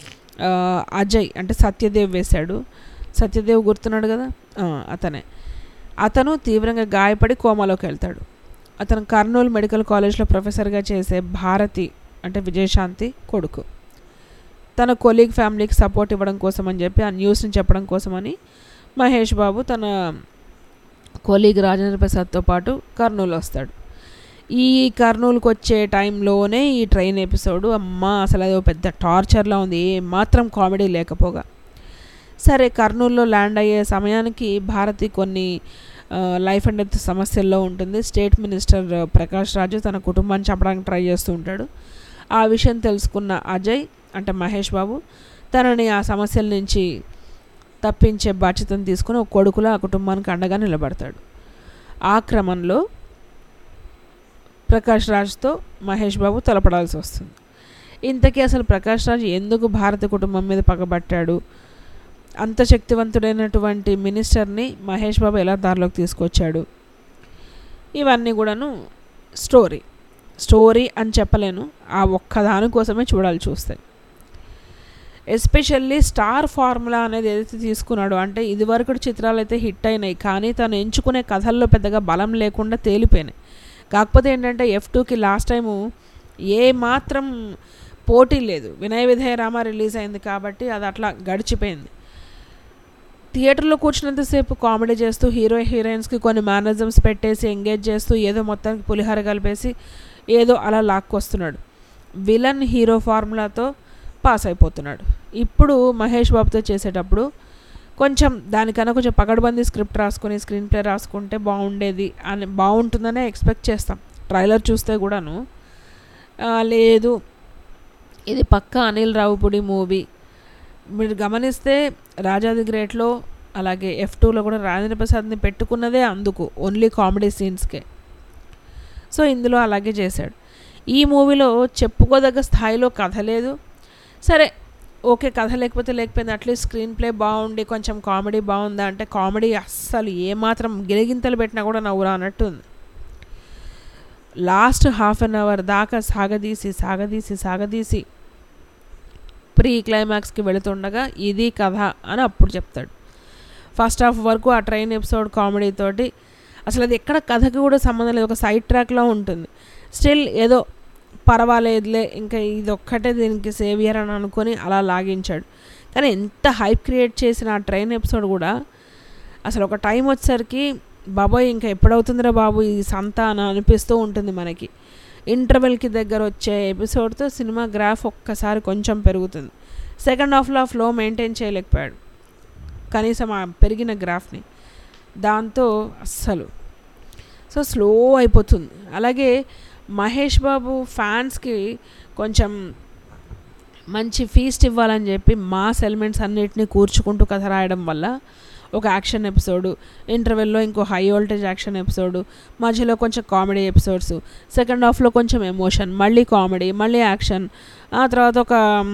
Speaker 3: అజయ్ అంటే సత్యదేవ్ వేశాడు. సత్యదేవ్ గుర్తున్నాడు కదా, అతనే. అతను తీవ్రంగా గాయపడి కోమాలోకి వెళ్తాడు. అతను కర్నూలు మెడికల్ కాలేజ్లో ప్రొఫెసర్గా చేసే భారతి అంటే విజయశాంతి కొడుకు. తన కొలీగ్ ఫ్యామిలీకి సపోర్ట్ ఇవ్వడం కోసం అని చెప్పి ఆ న్యూస్ని చెప్పడం కోసమని మహేష్ బాబు తన కొలీగ్ రాజేంద్ర ప్రసాద్తో పాటు కర్నూలు వస్తాడు. ఈ కర్నూలుకి వచ్చే టైంలోనే ఈ ట్రైన్ ఎపిసోడ్, అమ్మ అసలు అది పెద్ద టార్చర్లా ఉంది, ఏ మాత్రం కామెడీ లేకపోగా. సరే, కర్నూలులో ల్యాండ్ అయ్యే సమయానికి భారతి కొన్ని లైఫ్ అండ్ డెత్ సమస్యల్లో ఉంటుంది. స్టేట్ మినిస్టర్ ప్రకాష్ రాజు తన కుటుంబాన్ని చంపడానికి ట్రై చేస్తూ ఉంటాడు. ఆ విషయం తెలుసుకున్న అజయ్ అంటే మహేష్ బాబు తనని ఆ సమస్యల నుంచి తప్పించే బాధ్యతను తీసుకుని ఒక కొడుకులా ఆ కుటుంబానికి అండగా నిలబడతాడు. ఆ క్రమంలో ప్రకాష్ రాజ్తో మహేష్ బాబు తలపడాల్సి వస్తుంది. ఇంతకీ అసలు ప్రకాష్ రాజ్ ఎందుకు భారత కుటుంబం మీద పగబట్టాడు, అంత శక్తివంతుడైనటువంటి మినిస్టర్ని మహేష్ బాబు ఎలా దారిలోకి తీసుకొచ్చాడు, ఇవన్నీ కూడాను స్టోరీ స్టోరీ అని చెప్పలేను, ఆ ఒక్కదాని కోసమే చూడాలి చూస్తే. ఎస్పెషల్లీ స్టార్ ఫార్ములా అనేది ఏదైతే తీసుకున్నాడో, అంటే ఇదివరకు చిత్రాలు అయితే హిట్ అయినాయి కానీ తను ఎంచుకునే కథల్లో పెద్దగా బలం లేకుండా తేలిపోయినాయి. కాకపోతే ఏంటంటే ఎఫ్ టూకి లాస్ట్ టైము ఏ మాత్రం పోటీ లేదు, వినయ విధేయ రామ రిలీజ్ అయింది కాబట్టి అది అట్లా గడిచిపోయింది. థియేటర్లో కూర్చున్నంతసేపు కామెడీ చేస్తూ హీరో హీరోయిన్స్కి కొన్ని మేనరిజమ్స్ పెట్టేసి ఎంగేజ్ చేస్తూ ఏదో మొత్తానికి పులిహార కలిపేసి ఏదో అలా లాక్కొస్తున్నాడు. విలన్ హీరో ఫార్ములాతో పాస్ అయిపోతున్నాడు. ఇప్పుడు మహేష్ బాబుతో చేసేటప్పుడు కొంచెం దానికన్నా కొంచెం పకడ్బందీ స్క్రిప్ట్ రాసుకొని స్క్రీన్ ప్లే రాసుకుంటే బాగుండేది అని బాగుంటుందనే ఎక్స్పెక్ట్ చేస్తాం. ట్రైలర్ చూస్తే కూడాను లేదు, ఇది పక్కా అనిల్ రావుపూడి మూవీ. మీరు గమనిస్తే రాజాది గ్రేట్లో అలాగే ఎఫ్ టూలో కూడా రాజేంద్ర ప్రసాద్ని పెట్టుకున్నదే అందుకు, ఓన్లీ కామెడీ సీన్స్కే. సో ఇందులో అలాగే చేశాడు. ఈ మూవీలో చెప్పుకోదగ్గ స్థాయిలో కథ లేదు. సరే ఓకే, కథ లేకపోతే లేకపోయింది, అట్లీస్ట్ స్క్రీన్ ప్లే బాగుండి కొంచెం కామెడీ బాగుందా అంటే కామెడీ అస్సలు ఏమాత్రం గిలిగింతలు పెట్టినా కూడా నవ్వురా అన్నట్టు ఉంది. లాస్ట్ హాఫ్ అన్ అవర్ దాకా సాగదీసి సాగదీసి సాగదీసి ప్రీ క్లైమాక్స్కి వెళుతుండగా ఇది కథ అని అప్పుడు చెప్తాడు. ఫస్ట్ హాఫ్ వరకు ఆ ట్రైన్ ఎపిసోడ్ కామెడీతోటి అసలు అది ఎక్కడ కథకి కూడా సంబంధం లేదు, ఒక సైడ్ ట్రాక్లో ఉంటుంది. స్టిల్ ఏదో పర్వాలేదులే, ఇంకా ఇది ఒక్కటే దీనికి సేవియర్ అని అనుకొని అలా లాగించాడు. కానీ ఎంత హైప్ క్రియేట్ చేసిన ఆ ట్రైన్ ఎపిసోడ్ కూడా అసలు ఒక టైం వచ్చేసరికి బాబోయ్ ఇంకా ఎప్పుడవుతుందిరా బాబు ఈ సంత అని అనిపిస్తూ ఉంటుంది మనకి. ఇంటర్వెల్కి దగ్గర వచ్చే ఎపిసోడ్తో సినిమా గ్రాఫ్ ఒక్కసారి కొంచెం పెరుగుతుంది. సెకండ్ హాఫ్లో ఫ్లో మెయింటైన్ చేయలేకపోయాడు కనీసం ఆ పెరిగిన గ్రాఫ్ని, దాంతో అస్సలు సో స్లో అయిపోతుంది. అలాగే మహేష్ బాబు ఫ్యాన్స్కి కొంచెం మంచి ఫీస్ట్ ఇవ్వాలని చెప్పి మాస్ ఎలిమెంట్స్ అన్నిటినీ కూర్చుకుంటూ కథ రాయడం వల్ల ఒక యాక్షన్ ఎపిసోడు, ఇంటర్వెల్లో ఇంకో హై వోల్టేజ్ యాక్షన్ ఎపిసోడు, మధ్యలో కొంచెం కామెడీ ఎపిసోడ్స్, సెకండ్ హాఫ్లో కొంచెం ఎమోషన్, మళ్ళీ కామెడీ, మళ్ళీ యాక్షన్, ఆ తర్వాత ఒక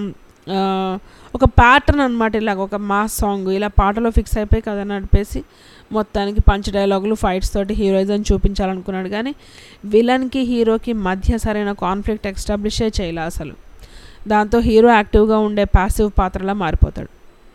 Speaker 3: ఒక ప్యాటర్న్ అనమాట, ఇలాగ ఒక మాస్ సాంగ్, ఇలా పాటలో ఫిక్స్ అయిపోయి కథ నడిపేసి మొత్తానికి పంచ్ డైలాగులు ఫైట్స్ తోటి హీరోయిజం చూపించాలనుకున్నాడు. కానీ విలన్కి హీరోకి మధ్య సరైన కాన్ఫ్లిక్ట్ ఎస్టాబ్లిషే చేయలే అసలు. దాంతో హీరో యాక్టివ్గా ఉండే ప్యాసివ్ పాత్రలా మారిపోతాడు.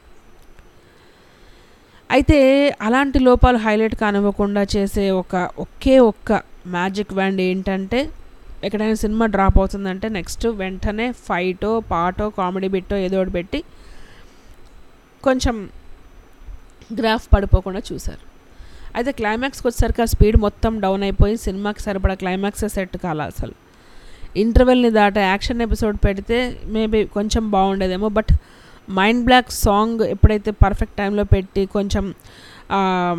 Speaker 3: అయితే అలాంటి లోపాలు హైలైట్ కానివ్వకుండా చేసే ఒక ఒకే ఒక్క మ్యాజిక్ వ్యాండ్ ఏంటంటే, ఎక్కడైనా సినిమా డ్రాప్ అవుతుందంటే నెక్స్ట్ వెంటనే ఫైటో పాటో కామెడీ బిట్టో ఏదో ఒకటి పెట్టి కొంచెం గ్రాఫ్ పడిపోకుండా చూశారు. అయితే క్లైమాక్స్కి వచ్చేసరికి ఆ స్పీడ్ మొత్తం డౌన్ అయిపోయి సినిమాకి సరిపడా క్లైమాక్స్ సెట్ కాల అసలు. ఇంటర్వెల్ని దాటే యాక్షన్ ఎపిసోడ్ పెడితే మేబీ కొంచెం బాగుండేదేమో. బట్ మైండ్ బ్లాక్ సాంగ్ ఎప్పుడైతే పర్ఫెక్ట్ టైంలో పెట్టి కొంచెం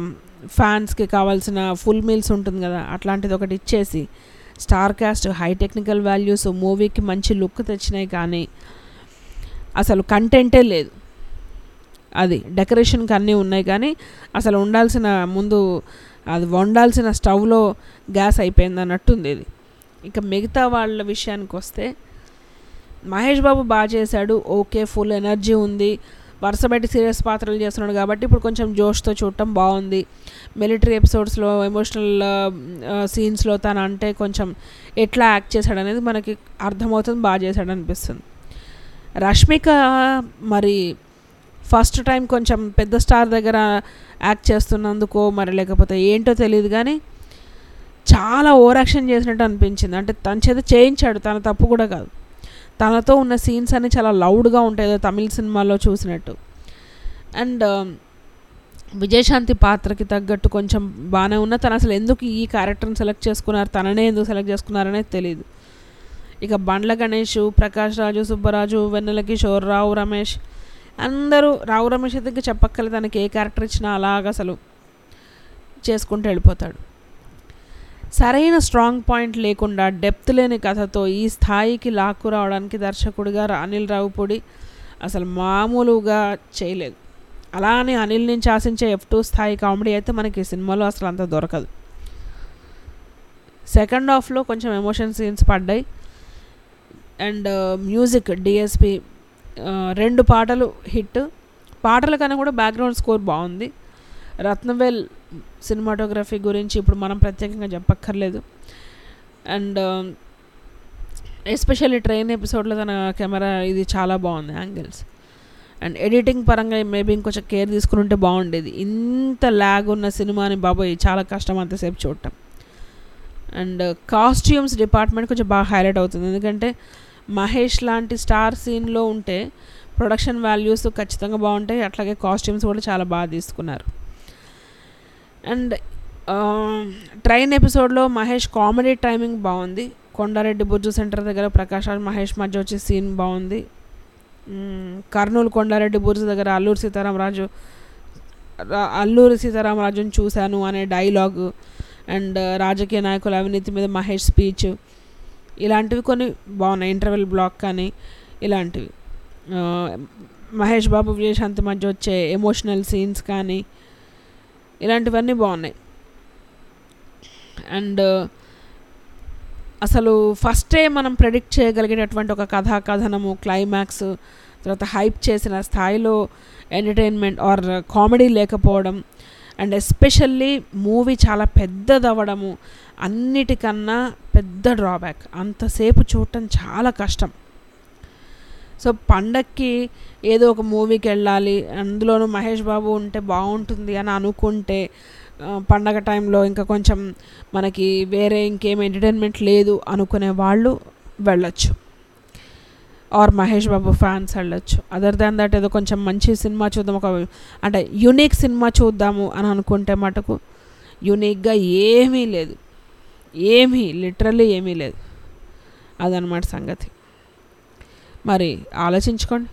Speaker 3: ఫ్యాన్స్కి కావాల్సిన ఫుల్ మీల్స్ ఉంటుంది కదా, అట్లాంటిది ఒకటి ఇచ్చేసి star cast, high technical values, మూవీకి మంచి లుక్ తెచ్చినాయి, కానీ అసలు కంటెంటే లేదు. అది డెకరేషన్కి అన్నీ ఉన్నాయి కానీ అసలు ఉండాల్సిన ముందు అది వండాల్సిన స్టవ్లో గ్యాస్ అయిపోయింది అన్నట్టుంది ఇది. ఇక మిగతా వాళ్ళ విషయానికి వస్తే మహేష్ బాబు బాగా చేశాడు, ఓకే, ఫుల్ ఎనర్జీ ఉంది, వరుస పెట్టి సీరియస్ పాత్రలు చేస్తున్నాడు కాబట్టి ఇప్పుడు కొంచెం జోష్తో చూడటం బాగుంది. మిలిటరీ ఎపిసోడ్స్లో ఎమోషనల్ సీన్స్లో తను అంటే కొంచెం ఎట్లా యాక్ట్ చేశాడు అనేది మనకి అర్థమవుతుంది, బాగా చేశాడు అనిపిస్తుంది. రష్మిక మరి ఫస్ట్ టైం కొంచెం పెద్ద స్టార్ దగ్గర యాక్ట్ చేస్తున్నందుకో మరి లేకపోతే ఏంటో తెలియదు కానీ చాలా ఓవర్ యాక్షన్ చేసినట్టు అనిపించింది. అంటే తన చేత చేయించాడు, తన తప్పు కూడా కాదు. తనతో ఉన్న సీన్స్ అన్నీ చాలా లౌడ్గా ఉంటాయి, ఏదో తమిళ సినిమాలో చూసినట్టు. అండ్ విజయశాంతి పాత్రకి తగ్గట్టు కొంచెం బాగానే ఉన్న, తను అసలు ఎందుకు ఈ క్యారెక్టర్ని సెలెక్ట్ చేసుకున్నారు, తననే ఎందుకు సెలెక్ట్ చేసుకున్నారనేది తెలియదు. ఇక బండ్ల గణేష్, ప్రకాష్ రాజు, సుబ్బరాజు, వెన్నెల కిషోర్, రావు రమేష్ అందరూ, రావు రమేష్ అయితే చెప్పక్కర్లేదు, తనకి ఏ క్యారెక్టర్ ఇచ్చినా అలాగ అసలు చేసుకుంటూ వెళ్ళిపోతాడు. సరైన స్ట్రాంగ్ పాయింట్ లేకుండా డెప్త్ లేని కథతో ఈ స్థాయికి లాక్కు రావడానికి దర్శకుడిగా అనిల్ రావుపూడి అసలు మామూలుగా చేయలేదు. అలానే అనిల్ నుంచి ఆశించే ఎఫ్ టూ స్థాయి కామెడీ అయితే మనకి ఈ సినిమాలో అసలు అంత దొరకదు. సెకండ్ హాఫ్లో కొంచెం ఎమోషన్ సీన్స్ పడ్డాయి. అండ్ మ్యూజిక్ డిఎస్పి రెండు పాటలు హిట్, పాటల కన్నా కూడా బ్యాక్గ్రౌండ్ స్కోర్ బాగుంది. రత్నవేల్ సినిమాటోగ్రఫీ గురించి ఇప్పుడు మనం ప్రత్యేకంగా చెప్పక్కర్లేదు. అండ్ ఎస్పెషల్లీ ట్రైన్ ఎపిసోడ్లో తన కెమెరా ఇది చాలా బాగుంది, యాంగిల్స్. అండ్ ఎడిటింగ్ పరంగా మేబీ ఇంకొంచెం కేర్ తీసుకుని ఉంటే బాగుండేది. ఇంత ల్యాగ్ ఉన్న సినిమాని బాబోయ్ చాలా కష్టం అంతసేపు చూడటం. అండ్ కాస్ట్యూమ్స్ డిపార్ట్మెంట్ కొంచెం బాగా హైలైట్ అవుతుంది, ఎందుకంటే మహేష్ లాంటి స్టార్ సీన్లో ఉంటే ప్రొడక్షన్ వాల్యూస్ ఖచ్చితంగా బాగుంటాయి, అట్లాగే కాస్ట్యూమ్స్ కూడా చాలా బాగా తీసుకున్నారు. అండ్ ట్రైన్ ఎపిసోడ్లో మహేష్ కామెడీ టైమింగ్ బాగుంది. కొండారెడ్డి బుర్జు సెంటర్ దగ్గర ప్రకాష్ రాజ్ మహేష్ మధ్య వచ్చే సీన్ బాగుంది. కర్నూలు కొండారెడ్డి బుర్జు దగ్గర అల్లూరి సీతారామరాజు అల్లూరి సీతారామరాజుని చూశాను అనే డైలాగు, అండ్ రాజకీయ నాయకుల అవినీతి మీద మహేష్ స్పీచ్, ఇలాంటివి కొన్ని బాగున్నాయి. ఇంటర్వెల్ బ్లాక్ కానీ ఇలాంటివి. మహేష్ బాబు విజయశాంతి మధ్య వచ్చే ఎమోషనల్ సీన్స్ కానీ ఇలాంటివన్నీ బాగున్నాయి. అండ్ అసలు ఫస్టే మనం ప్రెడిక్ట్ చేయగలిగేటటువంటి ఒక కథా కథనము, క్లైమాక్స్, తర్వాత హైప్ చేసిన స్థాయిలో ఎంటర్టైన్మెంట్ ఆర్ కామెడీ లేకపోవడం, అండ్ ఎస్పెషల్లీ మూవీ చాలా పెద్దదవ్వడము అన్నిటికన్నా పెద్ద డ్రాబ్యాక్. అంతసేపు చూడటం చాలా కష్టం. సో పండక్కి ఏదో ఒక మూవీకి వెళ్ళాలి, అందులోనూ మహేష్ బాబు ఉంటే బాగుంటుంది అని అనుకుంటే పండగ టైంలో ఇంకా కొంచెం మనకి వేరే ఇంకేం ఎంటర్టైన్మెంట్ లేదు అనుకునే వాళ్ళు వెళ్ళొచ్చు, ఆర్ మహేష్ బాబు ఫ్యాన్స్ వెళ్ళొచ్చు. అదర్ దాన్ దట్ ఏదో కొంచెం మంచి సినిమా చూద్దాం, ఒక అంటే యూనిక్ సినిమా చూద్దాము అని అనుకుంటే మటుకు యూనిక్గా ఏమీ లేదు, ఏమీ లిటరల్లీ ఏమీ లేదు. అదనమాట సంగతి. మరి ఆలోచించుకోండి.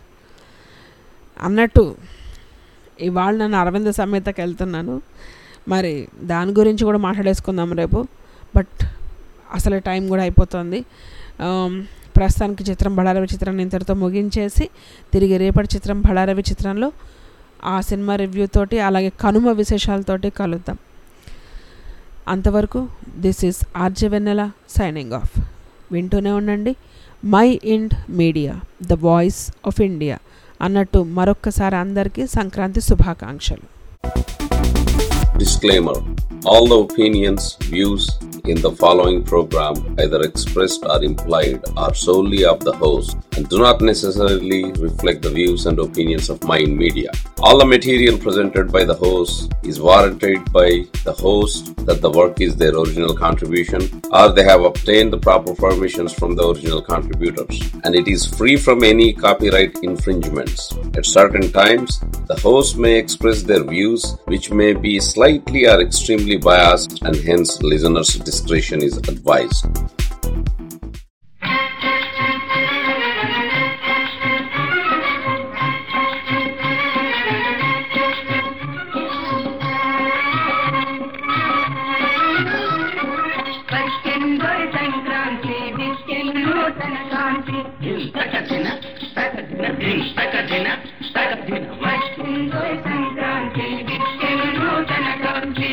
Speaker 3: అన్నట్టు ఇవాళ నేను అరవింద సమేతకి వెళ్తున్నాను, మరి దాని గురించి కూడా మాట్లాడేసుకుందాం రేపు. బట్ అసలు టైం కూడా అయిపోతుంది. ప్రస్తుతానికి చిత్రం బడారవి చిత్రాన్ని ఇంతటితో ముగించేసి తిరిగి రేపటి చిత్రం బడారవి చిత్రంలో ఆ సినిమా రివ్యూ తోటి అలాగే కనుమ విశేషాలతోటి కలుద్దాం. అంతవరకు this is RJ Vennela signing off. వింటూనే ఉండండి Mind Media, the voice of India. అన్నట్టు మరొక్కసారి అందరికీ సంక్రాంతి శుభాకాంక్షలు.
Speaker 8: Disclaimer: all the opinions, views in the following program, either expressed or implied, are solely of the host and do not necessarily reflect the views and opinions of Mind Media. All the material presented by the host is warranted by the host that the work is their original contribution or they have obtained the proper permissions from the original contributors, and it is free from any copyright infringements. At certain times, the host may express their views which may be slightly or extremely biased, and hence listeners' discretion is advised.
Speaker 12: తకదిన తకదిన దిన తకదిన తకదిన వచ్చిందో సంక్రాంతి విచ్చెను నూతన కాంతి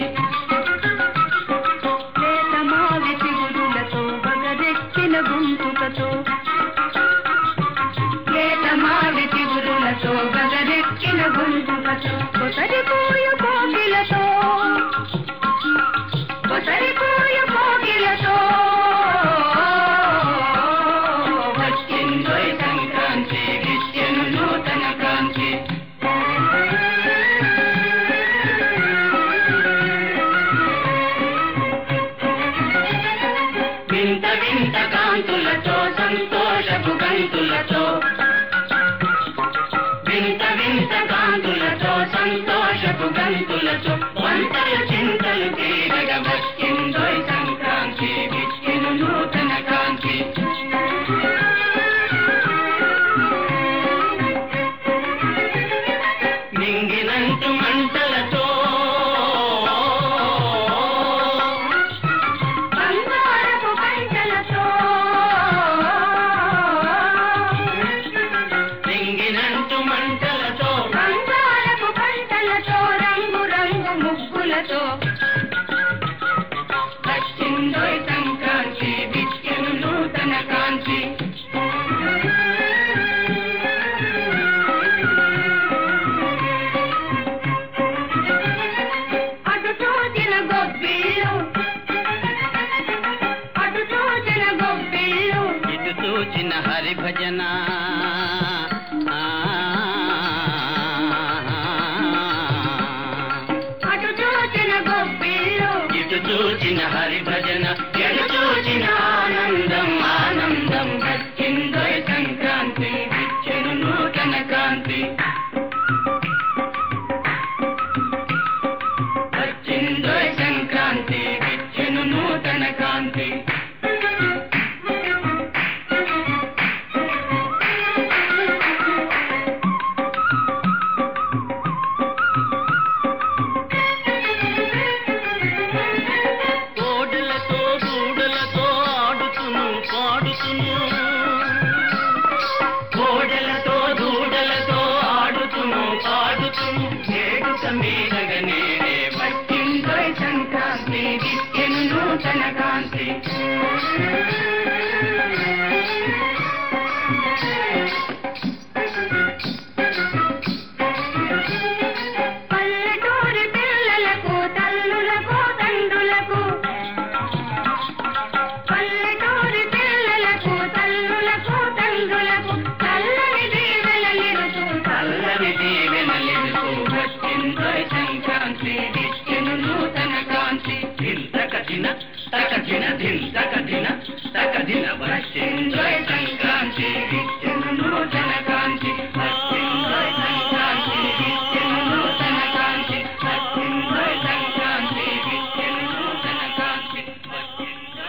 Speaker 12: లేతమావి చిగురులతో బగరెక్కిన గుంపుకతో లేతమావి చిగురులతో బగరెక్కిన గుంపుకతో కొసరిపోయు కోకిలతో కొసరిపోయు కోకిలతో వచ్చిందో సంక్రాంతి విచ్చెను నూతన కాంతి వింత వింత కాంతులతో సంతోషపు గంతులతో వింత వింత కాంతులతో సంతోషపు గంతులతో వంతల చింతలు తీరగ వచ్చిందో సంక్రాంతి విచ్చెను నూతన కాంతి మింగినంటు మంటలతో బంగారపు పంటలతో మింగినంటు మంటలతో బంగారపు పంటలతో రంగు రంగు ముగ్గులతో వచ్చిందో సంక్రాంతి విచ్చెను నూతన కాంతి అటు చూచిన గొబ్బిళ్ళు అటు చూచిన గొబ్బిళ్ళు ఇటు చూచిన హరిభజన అటు చూచిన గొబ్బిళ్ళు ఇటు చూచిన హరిభజన ఎటు చూచిన ఆనందం ఆనందం వచ్చిందో సంక్రాంతి విచ్చెను నూతన కాంతి వచ్చిందో సంక్రాంతి విచ్చెను నూతన కాంతి కోడలతో దూడలతో ఆడుతును పాడుతును కోడలతో దూడలతో ఆడుతును పాడుతును ఏడుక మీదగనే వచ్చిందో సంక్రాంతి విచ్చెను నూతన కాంతి పల్లెటూరి పిల్లలకు తల్లులకు తండ్రులకు పల్లెటూరి పిల్లలకు తల్లులకు తండ్రులకు చల్లని దీవెనలిరుతూ చల్లని దీవెనలిరుతూ వచ్చిందో సంక్రాంతి విచ్చెను నూతన కాంతి తకదిన తకదిన దిన తకదిన తకదిన వచ్చిందో సంక్రాంతి విచ్చెను నూతన కాంతి వచ్చిందో సంక్రాంతి విచ్చెను నూతన కాంతి వచ్చిందో సంక్రాంతి విచ్చెను నూతన కాంతి వచ్చిందో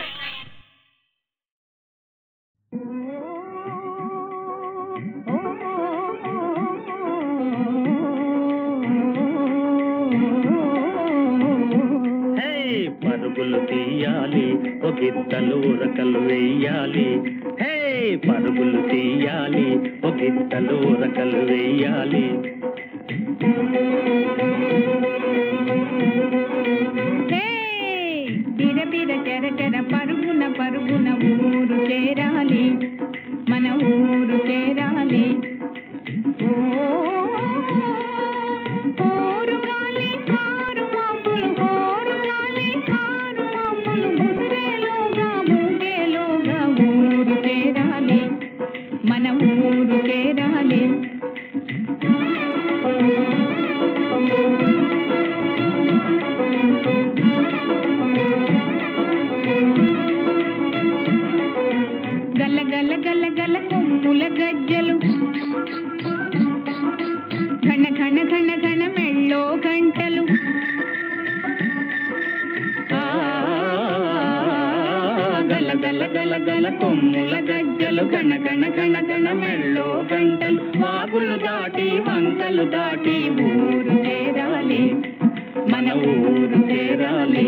Speaker 13: పరుగులు తీయాలి ఒక ఇద్దలు ఉరకలు వెయ్యాలి హే పరుగులు తీయాలి ఒక ఇద్దలు ఉరకలు వెయ్యాలి
Speaker 14: బిర బిర చెర చెర పరుగున పరుగున ఊరు చేరాలి మన ఊరు చేరాలి ఓరు గాలి కారు మాపులు ఓరు గాలి కారు మాపులు ముదిరేలోగా ముదిరేలోగా ఊరు చేరాలి మన ఊరు చేరాలి గల గల గల గల కొమ్ముల గజ్జలు ఘన ఘన ఘన ఘన మెళ్ళో గంటలు గల గల గల గల కొమ్ముల గజ్జలు ఘన ఘన ఘన ఘన మెళ్ళో గంటలు వాగులు దాటి వంకలు దాటి ఊరు చేరాలి మన ఊరు చేరాలి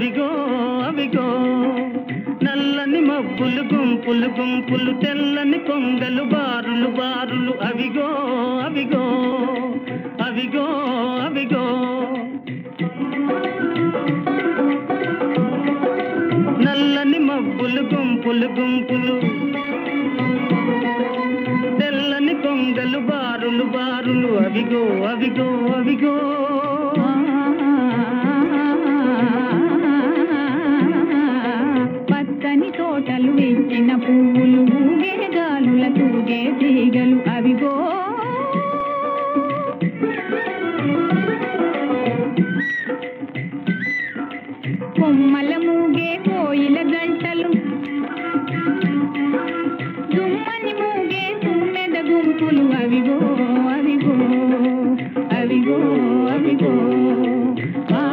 Speaker 13: అవిగో అవిగో నల్లని మబ్బులు గుంపులు గుంపులు తెల్లని కొంగలు బారులు బారులు అవిగో అవిగో అవిగో అవిగో నల్లని మబ్బులు గుంపులు గుంపులు తెల్లని కొంగలు బారులు బారులు అవిగో అవిగో అవిగో
Speaker 12: పచ్చని తోటలు వెచ్చిన పువ్వులు ఊగే గాలుల తూగే తీగలు అవిగో కొమ్మల మూగే కోయిల గంటలు దుమ్మని మూగే తుమ్మెద గుంపులు అవిగో అవిగో అవిగో అవిగో ఆ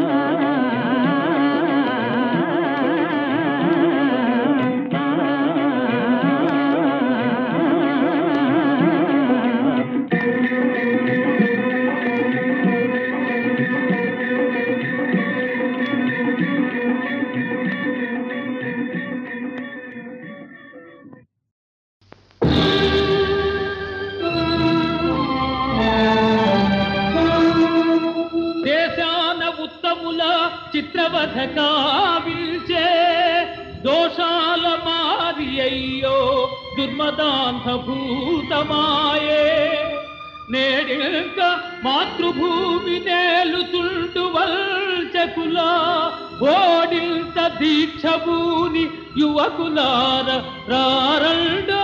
Speaker 15: చిత్రవధ కావిల్చే దోషాల మారి అయ్యో దుర్మదాంత భూతమాయే నేడింక మాతృభూమి నేలుతుండు వల్చకుల ఓడింత దీక్షభూని యువకులార రారండో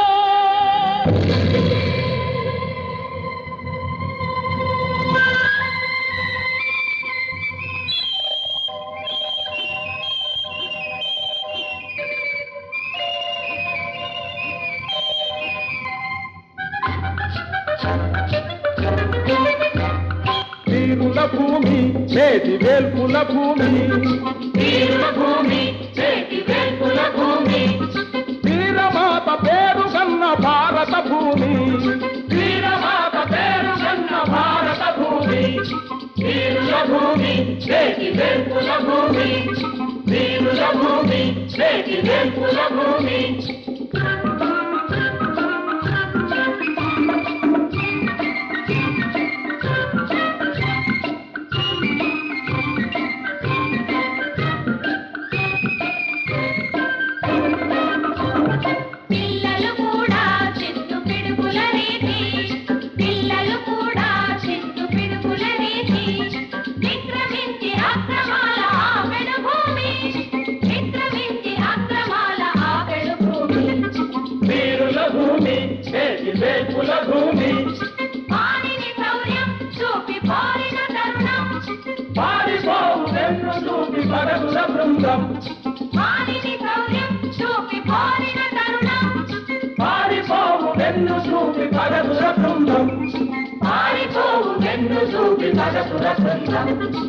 Speaker 16: వీరుల భూమి చేతి వేల్పుల భూమి
Speaker 12: వీరుల భూమి చేతి వేల్పుల భూమి
Speaker 16: వీరమాత పేరు కన్న భారత భూమి
Speaker 12: వీరమాత పేరు కన్న భారత భూమి వీరుల భూమి చేతి వేల్పుల భూమి వీరుల భూమి చేతి వేల్పుల భూమి పిల్లలు కూడా చిత్తు పిడుగుల రీతి పిల్లలు కూడా చిత్తు పిడుగుల రీతి విక్రమించి అక్రమాల ఆపెడు భూమి విక్రమించి అక్రమాల ఆపెడు భూమి
Speaker 16: వీరుల భూమి చేతి వేల్పుల భూమి
Speaker 12: పాడిని శౌర్యం చూపి పారిన తరుణం
Speaker 16: పారిపోవు వెన్ను చూపి పడగుల బృందం
Speaker 12: పాడిని శౌర్యం చూపి పారిన తరుణం
Speaker 16: పారిపోవు వెన్ను చూపి పడగుల బృందం
Speaker 12: పారిపోవు వెన్ను చూపి పడగుల బృందం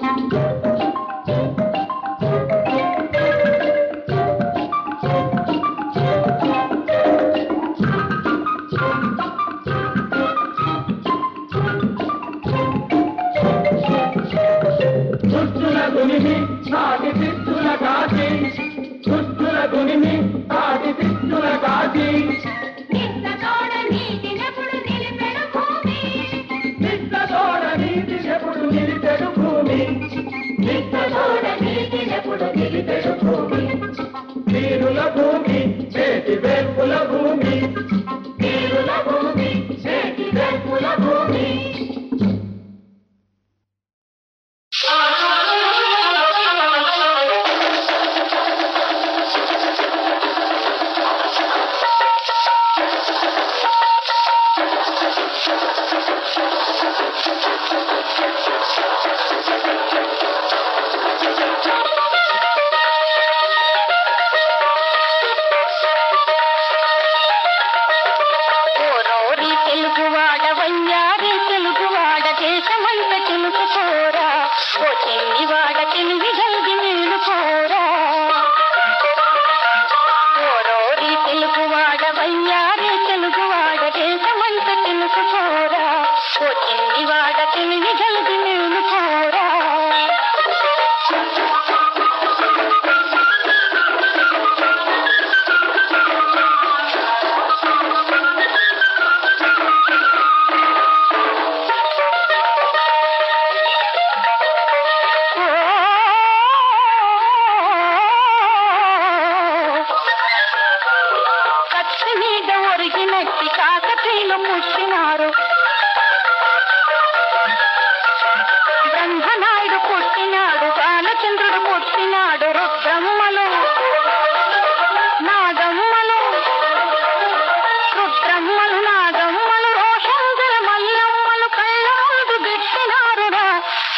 Speaker 16: దుష్టుల దునిమి నాటి సిద్ధుల కాచి దుష్టుల దునిమి నాటి సిద్ధుల కాచి
Speaker 12: నిత్తతోడ నీతినెప్పుడు నిలిపెడు భూమి
Speaker 16: నిత్తతోడ నీతినెప్పుడు నిలిపెడు భూమి
Speaker 12: నిత్తతోడ నీతినెప్పుడు నిలిపెడు భూమి
Speaker 16: వీరుల భూమి చేతి వేల్పుల భూమి
Speaker 12: వీరుల భూమి చేతి వేల్పుల భూమి తెలుగు వాడ తెలుగు జల్ది నేను పోరా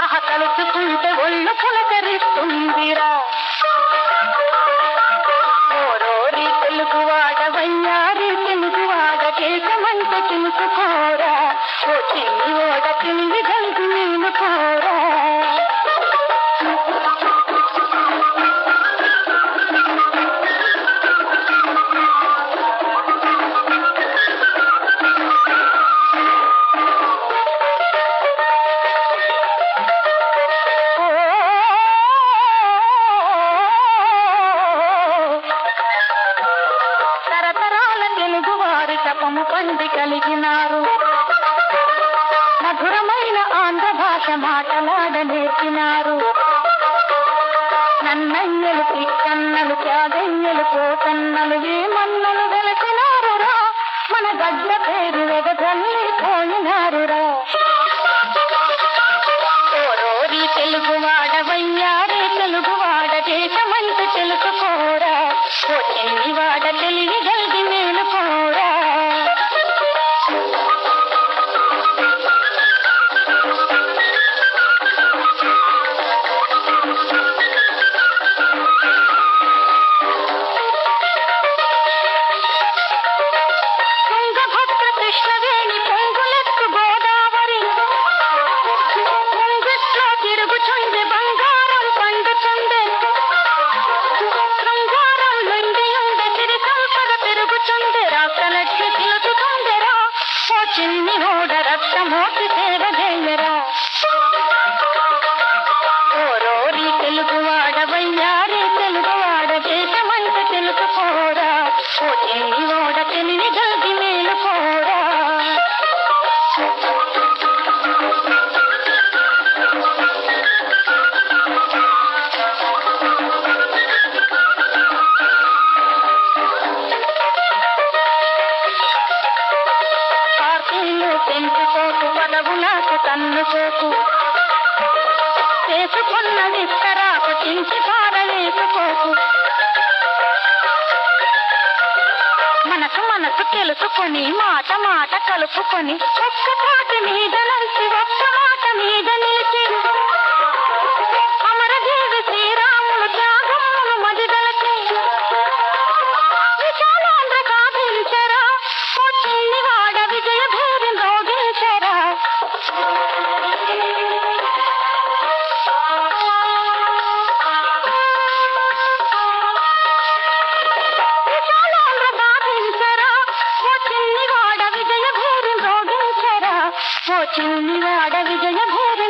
Speaker 17: ఆహా తలుచుకుంటే ఒళ్ళు పులకరిస్తుందిరా. ఓరోరి తెలుగువాడ వయ్యారి తెలుగువాడ కేశమంత తెలుసుకోరా. ఓ చిన్ని ఓడ తిండి గంగు నేను కోరా. పండి కలిగినారు మధురమైన ఆంధ్ర భాష మాటలాడ నేర్పినారు. నన్నయ్యలు తిక్కన్నలు త్యాగయ్యలు పోతన్నలు ఏమన్నలు వెలసినారురా. మన గడ్డ పేరు వెదజల్లి పోయినారురా. ఓరోరి తెలుగువాడ వయ్యారే తెలుగువాడ దేశమంత తెలుసుకోరా. ఓ చెల్లివాడ తెలివి గల్గి మేలుకోరా. తుంగభద్ర కృష్ణవేణి పొంగులెత్తు గోదావరి పొంగుట్లో తిరుగుచుండే బంగారం పండుచుండే. శృంగారం నుండి ఉండే సిరి సంపద పెరుగుచుండే. రాష్ట్రలక్ష్మి పిలుచుకుందెరా. ఓ చిన్ని ఓడ రక్తమోటి సేవ చేయరా. ఓరోరి తెలుగువాడ వయ్యారి తెలుగువాడ దేశమంత తెలుసుకోరా. ఓ చిన్ని ఓడ తెలివి గల్గి మేలుకోరా. పార్టీలు పెంచుకోకు పదవు నాకు తన్నుకోకు. చేసుకున్న విస్తరాకు చించి పారవేసుకోకు. మనసు మనసు తెలుసుకొని మాట మాట కలుపుకొని ఒక్క తాటి మీద నలిసి ఒక్క మాట మీద నిలిచి అమరజీవి శ్రీరాములు త్యాగములు మదిదలకి విశాలాంధ్ర కావించరా. ఓ చిన్నివాడ విజయ భేరి రోగించరా. విశాలాంధ్ర కావించరా. ఓ చిన్నివాడ విజయ భేరి రోగించరా. ఓ చిన్నివాడ విజయ భేరి